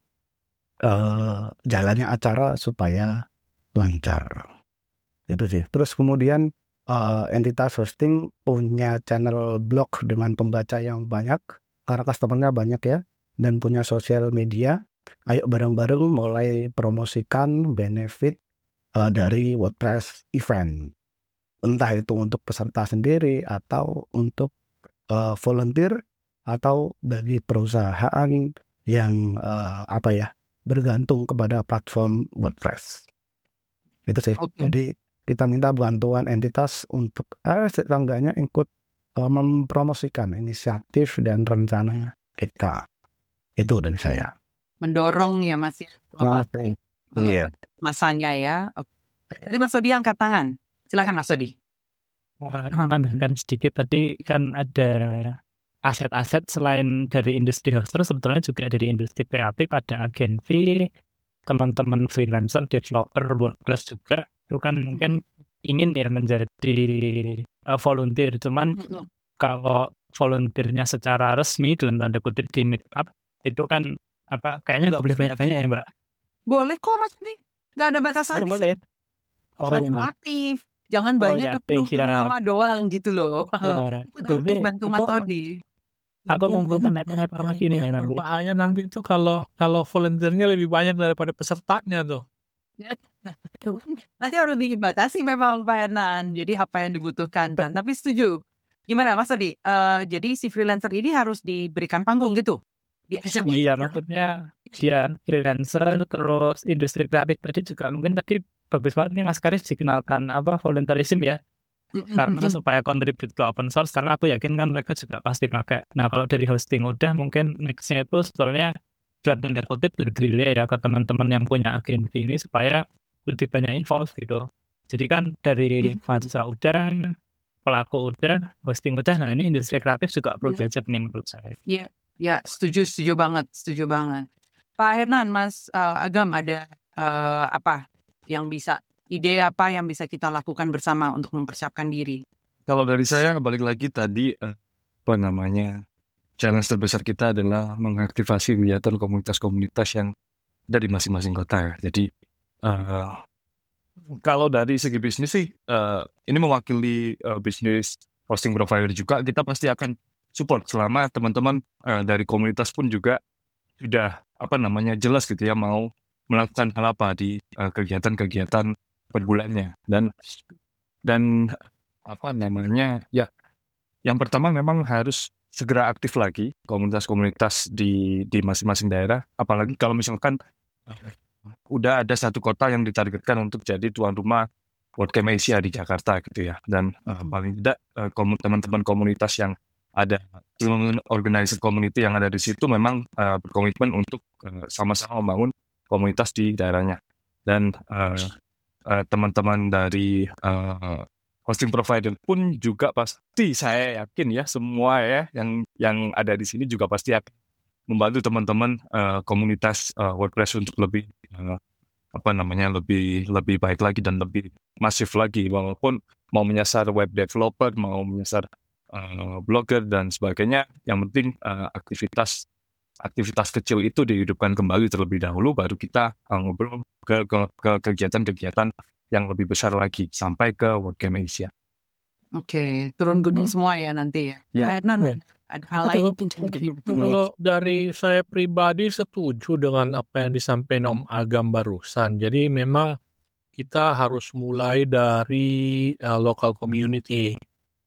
jalannya acara supaya lancar. Itu sih. Terus kemudian entitas hosting punya channel blog dengan pembaca yang banyak, karena customer-nya banyak ya, dan punya sosial media. Ayo bareng-bareng mulai promosikan benefit dari WordPress event. Entah itu untuk peserta sendiri atau untuk volunteer atau bagi perusahaan yang bergantung kepada platform WordPress. Itu sih. Jadi kita minta bantuan entitas untuk setidaknya ikut mempromosikan inisiatif dan rencana kita. Itu dari saya. Mendorong ya Mas ya. Iya. Masanya ya. Jadi Mas Sodi angkat tangan. Silakan Mas Sodi. Kan sedikit tadi kan ada aset-aset selain dari industri hoster, sebetulnya juga dari industri kreatif, ada agensi, teman-teman freelancer, developer, WordPress juga. Itu kan mungkin ingin ya menjadi volunteer, cuman kalau volunteernya secara resmi dalam tanda kutip di meetup itu kan kayaknya nggak boleh banyak-banyak ya Mbak. Boleh kok Mas Adi, nggak ada batasan. Boleh. Aktif, jangan banyak ya, 25 doang gitu loh. Tapi Bantu Mas Adi. aku mengumpulkan informasi ini nanti. Bahaya nanti itu kalau volunteernya lebih banyak daripada pesertanya tuh. Nanti harus dibatasi memang Pak Hernan. Jadi apa yang dibutuhkan kan. Tapi setuju. Gimana Mas Adi? Jadi si freelancer ini harus diberikan panggung gitu. Iya, maksudnya dia freelancer terus industri kreatif tadi juga mungkin tadi bagus banget nih Mas Karis dikenalkan volunteerism ya. Karena supaya contribute ke open source, karena aku yakin kan mereka juga pasti pakai. Nah kalau dari hosting udah mungkin nextnya itu sebetulnya buat tanda kutip relay ya ke teman-teman yang punya agensi ini supaya lebih banyak involve gitu. Jadi kan dari mahasiswa udah, pelaku udah, hosting udah, nah ini industri kreatif juga perlu belajar nih menurut saya. Ya, setuju banget. Pak Hernan, Mas Agam ada ide apa yang bisa kita lakukan bersama untuk mempersiapkan diri? Kalau dari saya balik lagi tadi challenge terbesar kita adalah mengaktifasi kegiatan komunitas-komunitas yang ada di masing-masing kota ya. Jadi kalau dari segi bisnis sih ini mewakili bisnis hosting provider juga, kita pasti akan support selama teman-teman dari komunitas pun juga sudah jelas gitu ya mau melakukan hal apa di kegiatan-kegiatan per bulannya. Dan ya yang pertama memang harus segera aktif lagi komunitas-komunitas di masing-masing daerah, apalagi kalau misalkan udah ada satu kota yang ditargetkan untuk jadi tuan rumah WordCamp Asia di Jakarta gitu ya. Dan paling tidak teman-teman komunitas yang ada organizer community yang ada di situ memang berkomitmen untuk sama-sama membangun komunitas di daerahnya. Dan teman-teman dari hosting provider pun juga pasti, saya yakin ya semua ya yang ada di sini juga pasti akan membantu teman-teman komunitas WordPress untuk lebih lebih baik lagi dan lebih masif lagi, walaupun mau menyasar web developer, mau menyasar blogger dan sebagainya. Yang penting aktivitas kecil itu dihidupkan kembali terlebih dahulu, baru kita ngobrol ke kegiatan-kegiatan yang lebih besar lagi sampai ke WordCamp Asia. Oke, turun gunung semua ya nanti ya. Ya. Ada hal lain. Kalau dari saya pribadi setuju dengan apa yang disampaikan Om Agam barusan. Jadi memang kita harus mulai dari local community.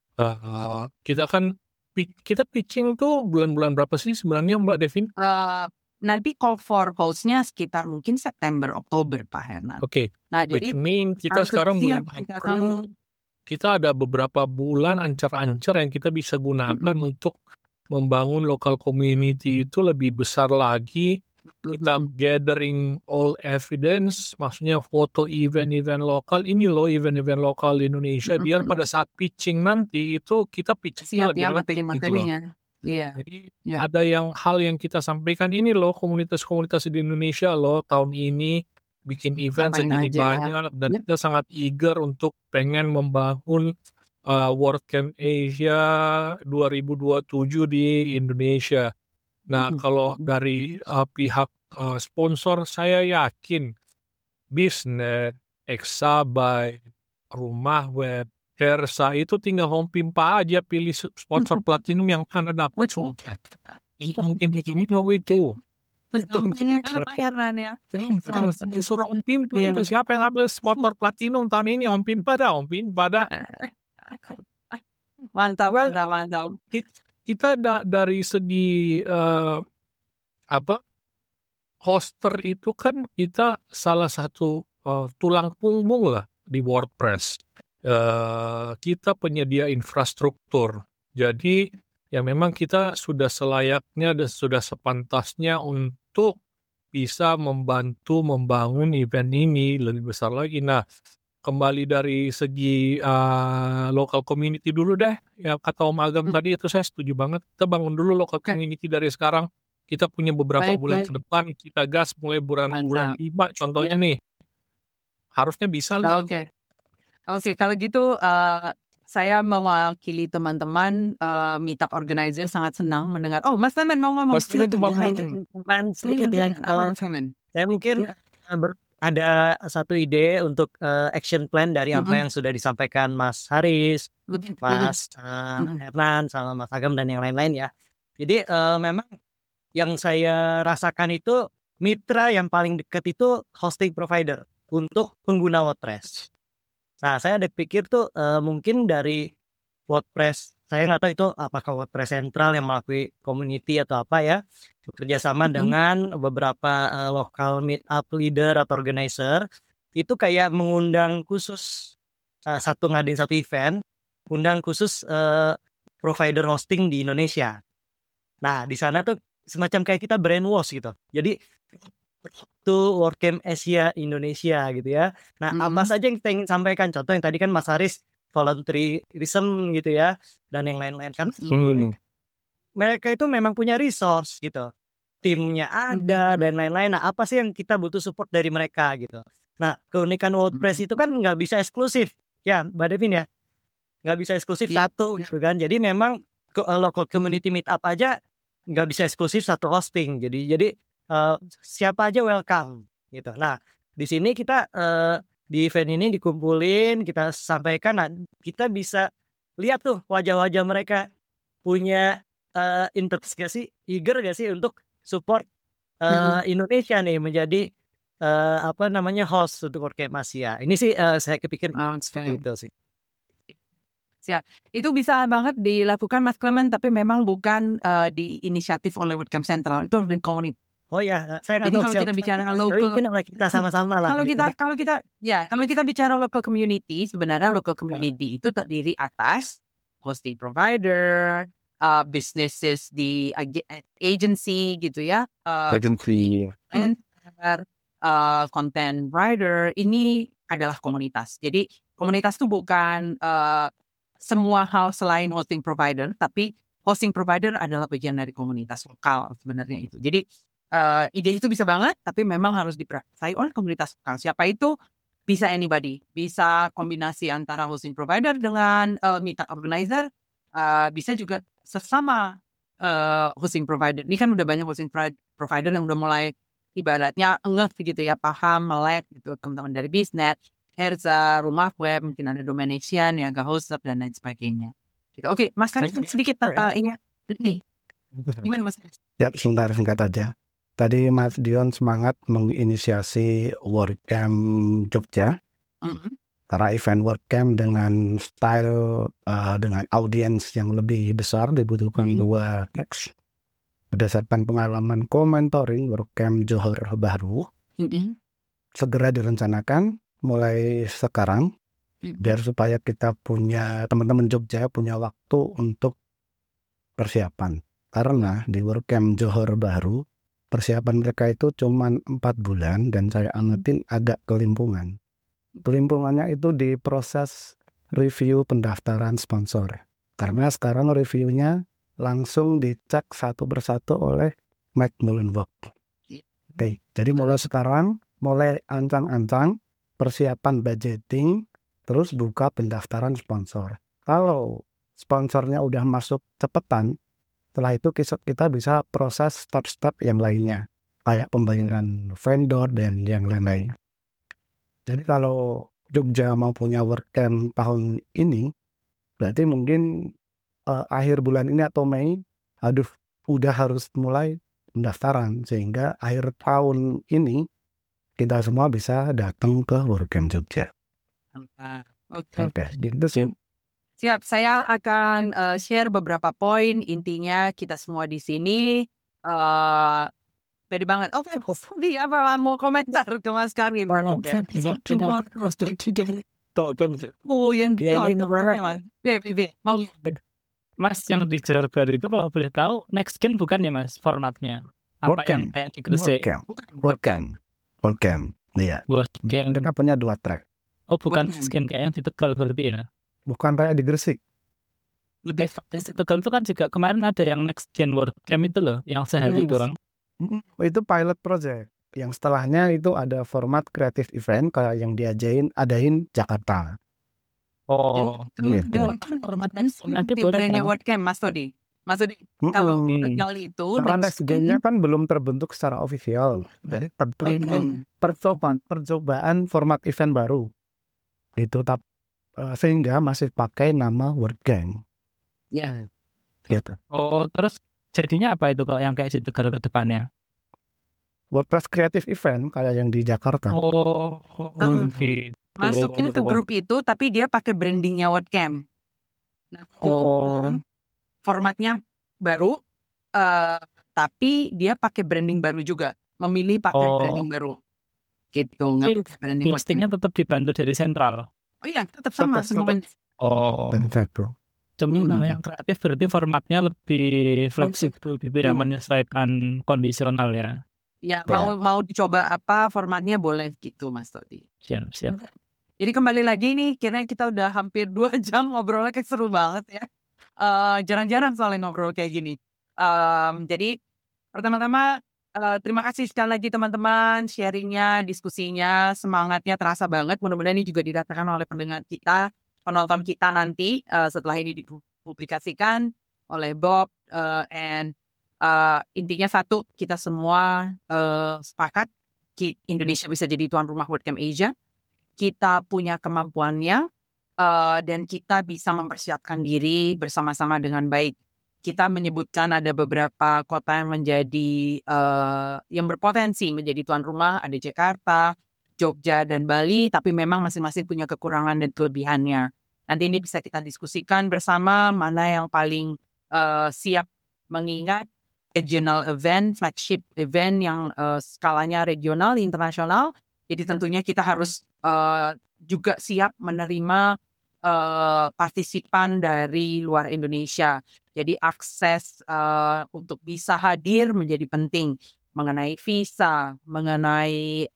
Kita pitching tuh bulan-bulan berapa sih sebenarnya Mbak Devin? Nanti call for host-nya sekitar mungkin September, Oktober Pak Hernan. Oke. Nah, Which jadi mean kita sekarang kita ada beberapa bulan ancar-ancar yang kita bisa gunakan untuk membangun local community itu lebih besar lagi. Kita gathering all evidence, maksudnya foto event-event lokal, ini loh event-event lokal di Indonesia, biar pada saat pitching nanti itu kita pitchingnya lebih materi materinya. Iya. Jadi ada hal yang kita sampaikan, ini loh komunitas-komunitas di Indonesia loh tahun ini bikin event segini banyak, dan kita sangat eager untuk pengen membangun WordCamp Asia 2027 di Indonesia. Nah, kalau dari pihak sponsor, saya yakin Bisnet, Exabyte, Rumah Web, Hersa itu tinggal home pimpa aja pilih sponsor platinum yang mana dapat. Itu mungkin begini itu. Bayaran ya. Suruh Om Pimpa, siapa yang ambil sponsor platinum tahun ini? Om Pimpa dah. Mantap. Kita dari segi hoster itu kan kita salah satu tulang punggung lah di WordPress. Kita penyedia infrastruktur. Jadi ya memang kita sudah selayaknya dan sudah sepantasnya untuk bisa membantu membangun event ini lebih besar lagi. Nah, kembali dari segi local community dulu deh. Ya kata Om Agam tadi itu saya setuju banget. Kita bangun dulu local community dari sekarang. Kita punya beberapa bulan ke depan, kita gas mulai bulan 5 contohnya nih. Harusnya bisa. Oke. Oke, kalau gitu saya mewakili teman-teman meetup organizer sangat senang mendengar. Oh, Mas Clement mau ngomong. Pasti itu mau Teman sedikit ya. Mas Clement. Saya mungkin ada satu ide untuk action plan dari apa yang sudah disampaikan Mas Haris, Mas Hernan, sama Mas Agam dan yang lain-lain ya. Jadi memang yang saya rasakan itu mitra yang paling dekat itu hosting provider untuk pengguna WordPress. Nah, saya ada pikir tuh mungkin dari WordPress, saya nggak tahu itu apakah WordPress Central yang melalui community atau apa ya, bekerja sama dengan beberapa lokal meetup leader atau organizer, itu kayak mengundang khusus ngadain satu event, undang khusus provider hosting di Indonesia. Nah, di sana tuh semacam kayak kita brainwash gitu. Jadi itu WordCamp Asia Indonesia gitu ya. Nah, apa saja yang kita ingin sampaikan? Contoh yang tadi kan Mas Haris volunteerism gitu ya, dan yang lain-lain kan. Mereka itu memang punya resource gitu. Timnya ada dan lain-lain. Nah, apa sih yang kita butuh support dari mereka gitu. Nah, keunikan WordPress itu kan nggak bisa eksklusif. Ya, Mbak Devin ya. Nggak bisa eksklusif satu gitu kan. Jadi memang local community meetup aja nggak bisa eksklusif satu hosting. Jadi siapa aja welcome gitu. Nah, di sini kita di event ini dikumpulin, kita sampaikan, nah, kita bisa lihat tuh wajah-wajah mereka punya interest gak sih, eager gak sih untuk support Indonesia nih menjadi host untuk WordCamp Asia. Ini sih saya kepikir gitu sih. Siap. Itu bisa banget dilakukan Mas Clement, tapi memang bukan di inisiatif oleh WordCamp Central, itu di komunitas. Oh ya, saya Jadi kalau kita bicara local, kita sama-sama lah. Kalau kita bicara local community, sebenarnya local community itu terdiri atas hosting provider, businesses di agency gitu ya, content writer. Ini adalah komunitas. Jadi komunitas itu bukan semua hal selain hosting provider, tapi hosting provider adalah bagian dari komunitas lokal sebenarnya itu. Jadi ide itu bisa banget, tapi memang harus dipraktikkan oleh komunitas lokal. Siapa itu? Bisa anybody. Bisa kombinasi antara hosting provider dengan meetup organizer. Bisa juga sesama hosting provider. Ini kan udah banyak hosting provider yang udah mulai ibaratnya gitu ya, paham, melek gitu, teman-teman dari Biznet, Herza, Rumah Web, mungkin ada Domination, Yaga Hoster, dan lain sebagainya. Gitu. Oke, Mas Karis sedikit ingat. Gimana Mas Karis? Ya, sebentar singkat aja. Tadi Mas Dion semangat menginisiasi WordCamp Jogja. Karena event WordCamp dengan style, dengan audiens yang lebih besar dibutuhkan 2 teks. Berdasarkan pengalaman co-mentoring WordCamp Johor Bahru, segera direncanakan mulai sekarang, biar supaya kita punya, teman-teman Jogja punya waktu untuk persiapan. Karena di WordCamp Johor Bahru, persiapan mereka itu cuma 4 bulan dan saya amatin agak kelimpungan. Kelimpungannya itu di proses review pendaftaran sponsor. Karena sekarang reviewnya langsung dicek satu persatu oleh Mike Mullenweg. Oke, jadi mulai sekarang, mulai ancang-ancang persiapan budgeting, terus buka pendaftaran sponsor. Kalau sponsornya udah masuk cepetan, setelah itu kita bisa proses step-step yang lainnya, kayak pembayaran vendor dan yang lain-lain. Jadi kalau Jogja mau punya WordCamp tahun ini, berarti mungkin akhir bulan ini atau Mei, udah harus mulai pendaftaran, sehingga akhir tahun ini kita semua bisa datang ke WordCamp Jogja. Oke, gitu sih. Siap, saya akan share beberapa poin. Intinya kita semua di sini pede banget. Oke, apa mau komentar ke Mas Karim? Oh, yang Mas, yang di Johor Bahru itu kalau boleh tahu, next gen bukan ya Mas formatnya? Apa yang kayak di Gresik? WordCamp. Iya. WordCamp. Kita punya 2 track. Oh, bukan next gen kayak yang di Tegal berarti ya? Bukan kayak di Gresik. Lebih Tegal itu kan juga kemarin ada yang next gen WordCamp itu loh, yang sehari doang. Itu pilot project. Yang setelahnya itu ada format creative event kayak yang adain Jakarta. Oh, Gitu. Format dan nanti di boleh brandnya kan? WordCamp, Mas Todi. Mas Todi, kalau tegal itu Karena next SDM-nya kan belum terbentuk secara ofisial. Jadi percobaan format event baru. Itu sehingga masih pakai nama WordCamp. ya. Gitu. Oh, terus jadinya apa itu kalau yang kayak situ ke depannya? WordPress Creative Event kayak yang di Jakarta. Oh, gitu. Masukin ke grup itu tapi dia pakai brandingnya WordCamp. Nah, Oh, formatnya baru, tapi dia pakai branding baru juga. Memilih pakai branding baru. Gitu, nggak pakai branding postingnya tetap dibantu dari sentral. Oh iya, tetap sama semuanya. Oh, Betul. cuma kalau yang kreatif berarti formatnya lebih fleksibel, lebih menyesuaikan kondisional ya. Ya, mau dicoba apa formatnya boleh gitu, Mas Todi. Siap. Jadi kembali lagi nih, kira kita udah hampir 2 jam ngobrolnya kayak seru banget ya. Jarang-jarang soalnya ngobrol kayak gini. Jadi pertama-tama terima kasih sekali lagi teman-teman sharingnya, diskusinya, semangatnya terasa banget. Mudah-mudahan ini juga dirasakan oleh pendengar kita, penonton kita nanti setelah ini dipublikasikan oleh Bob. Intinya satu, kita semua sepakat Indonesia bisa jadi tuan rumah WordCamp Asia. Kita punya kemampuannya dan kita bisa mempersiapkan diri bersama-sama dengan baik. Kita menyebutkan ada beberapa kota yang menjadi yang berpotensi menjadi tuan rumah, ada Jakarta, Jogja, dan Bali, tapi memang masing-masing punya kekurangan dan kelebihannya. Nanti ini bisa kita diskusikan bersama mana yang paling siap, mengingat regional event, flagship event yang skalanya regional, internasional. Jadi tentunya kita harus juga siap menerima partisipan dari luar Indonesia. Jadi akses untuk bisa hadir menjadi penting, mengenai visa, mengenai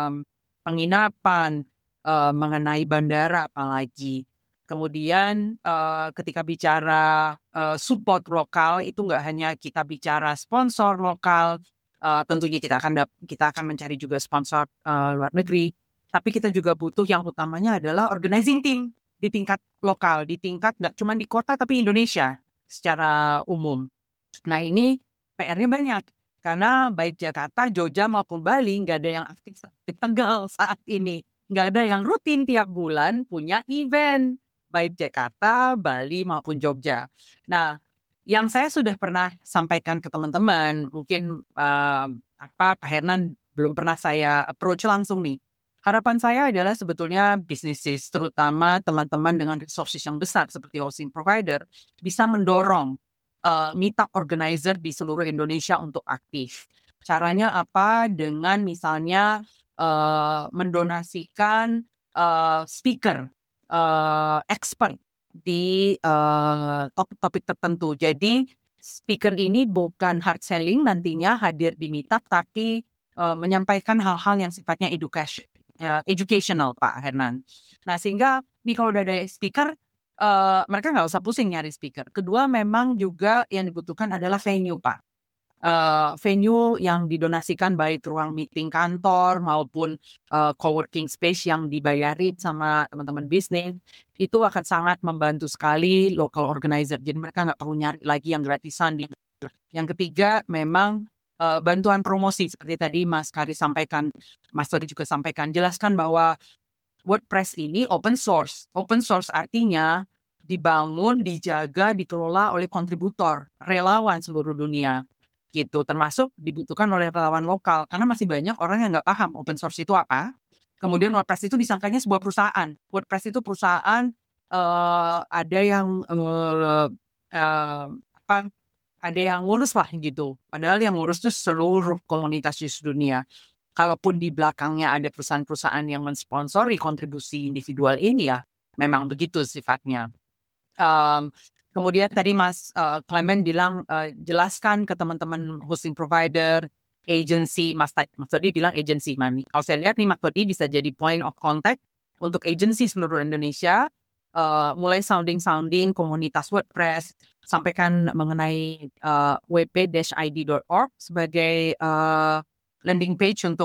penginapan, mengenai bandara apalagi. Kemudian ketika bicara support lokal itu nggak hanya kita bicara sponsor lokal, tentunya kita akan mencari juga sponsor luar negeri, tapi kita juga butuh yang utamanya adalah organizing team di tingkat lokal, di tingkat nggak cuma di kota tapi Indonesia secara umum. Nah ini PR-nya banyak karena baik Jakarta, Jogja maupun Bali nggak ada yang aktif di Tegal saat ini, nggak ada yang rutin tiap bulan punya event baik Jakarta, Bali maupun Jogja. Nah, yang saya sudah pernah sampaikan ke teman-teman, mungkin Pak Hernan belum pernah saya approach langsung nih. Harapan saya adalah sebetulnya bisnis, terutama teman-teman dengan resources yang besar seperti hosting provider, bisa mendorong meetup organizer di seluruh Indonesia untuk aktif. Caranya apa? Dengan misalnya mendonasikan speaker, expert di topik-topik tertentu. Jadi speaker ini bukan hard selling nantinya hadir di meetup, tapi menyampaikan hal-hal yang sifatnya educational, Pak Hernan. Nah sehingga nih kalau udah ada speaker, mereka nggak usah pusing nyari speaker. Kedua memang juga yang dibutuhkan adalah venue, Pak. Venue yang didonasikan baik ruang meeting kantor maupun co-working space yang dibayari sama teman-teman bisnis, itu akan sangat membantu sekali local organizer. Jadi mereka nggak perlu nyari lagi yang gratisan. Yang ketiga memang bantuan promosi seperti tadi Mas Kari sampaikan, Mas Tori juga sampaikan, jelaskan bahwa WordPress ini open source. Open source artinya dibangun, dijaga, dikelola oleh kontributor, relawan seluruh dunia. Gitu, termasuk dibutuhkan oleh relawan lokal karena masih banyak orang yang nggak paham open source itu apa. Kemudian WordPress itu disangkanya sebuah perusahaan. WordPress itu perusahaan, ada yang ada yang ngurus lah gitu. Padahal yang ngurus itu seluruh komunitas di dunia. Kalaupun di belakangnya ada perusahaan-perusahaan yang mensponsori kontribusi individual ini ya, memang begitu sifatnya. Kemudian tadi Mas Clement bilang jelaskan ke teman-teman hosting provider, agency, Mas Todi bilang agency. Kalau saya lihat nih Mas Todi bisa jadi point of contact untuk agency seluruh Indonesia, mulai sounding komunitas WordPress, sampaikan mengenai wp-id.org sebagai landing page untuk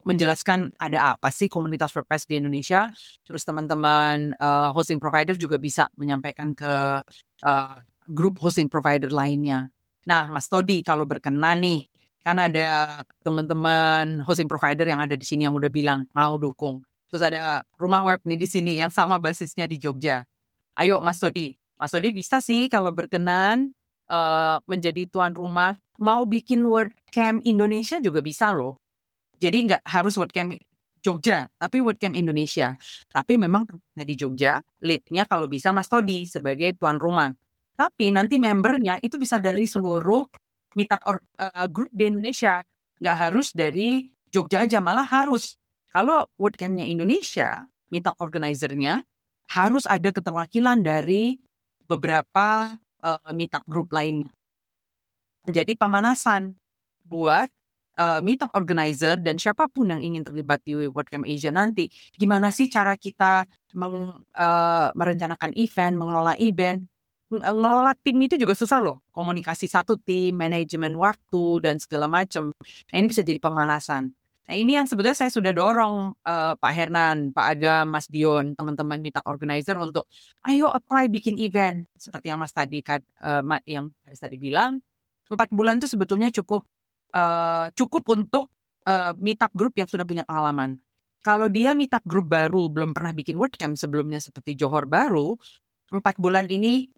menjelaskan ada apa sih komunitas WordPress di Indonesia. Terus teman-teman hosting provider juga bisa menyampaikan ke grup hosting provider lainnya. Nah, Mas Todi kalau berkenan nih, kan ada teman-teman hosting provider yang ada di sini yang udah bilang mau dukung. Terus ada Rumah Web nih di sini yang sama basisnya di Jogja. Ayo Mas Todi bisa sih kalau berkenan menjadi tuan rumah, mau bikin WordCamp Indonesia juga bisa loh. Jadi nggak harus WordCamp Jogja, tapi WordCamp Indonesia. Tapi memang di Jogja, lead-nya kalau bisa Mas Todi sebagai tuan rumah. Tapi nanti membernya itu bisa dari seluruh meetup grup di Indonesia. Nggak harus dari Jogja aja, malah harus. Kalau WordCamp-nya Indonesia, meetup organizer-nya harus ada keterwakilan dari beberapa meetup group lainnya. Jadi pemanasan buat meetup organizer dan siapapun yang ingin terlibat di WordCamp Asia nanti. Gimana sih cara kita merencanakan event, mengelola event. Mengelola tim itu juga susah loh. Komunikasi satu tim, manajemen waktu, dan segala macam. Nah, ini bisa jadi pemanasan. Nah, ini yang sebenarnya saya sudah dorong Pak Hernan, Pak Agam, Mas Dion, teman-teman meetup organizer untuk ayo apply bikin event. Seperti yang Mas tadi bilang, 4 bulan itu sebetulnya cukup untuk meetup group yang sudah punya pengalaman. Kalau dia meetup group baru, belum pernah bikin WordCamp sebelumnya seperti Johor Baru, 4 bulan ini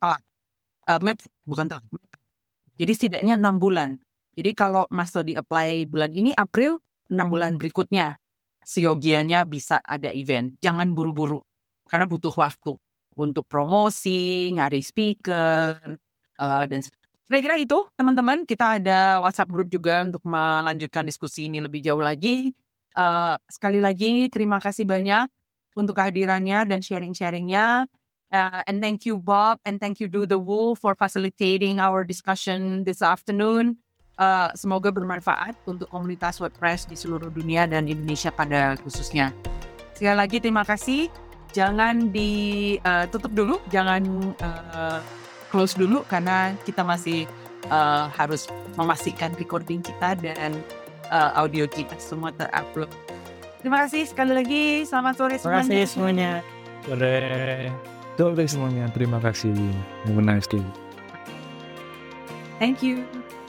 jadi setidaknya 6 bulan. Jadi kalau Mas Todi apply bulan ini April, 6 bulan berikutnya seyogianya bisa ada event. Jangan buru-buru karena butuh waktu untuk promosi, nyari speaker, dan kira-kira itu teman-teman. Kita ada WhatsApp group juga untuk melanjutkan diskusi ini lebih jauh lagi. Sekali lagi terima kasih banyak untuk kehadirannya dan sharing-sharingnya. And thank you Bob and thank you Do the Wool for facilitating our discussion this afternoon. Semoga bermanfaat untuk komunitas WordPress di seluruh dunia dan Indonesia pada khususnya. Sekali lagi terima kasih. Jangan ditutup dulu, jangan close dulu karena kita masih harus memastikan recording kita dan audio kita semua terupload. Terima kasih sekali lagi. Selamat sore semuanya. Terima kasih semuanya. Sore semuanya. Terima kasih. Have a nice day. Thank you.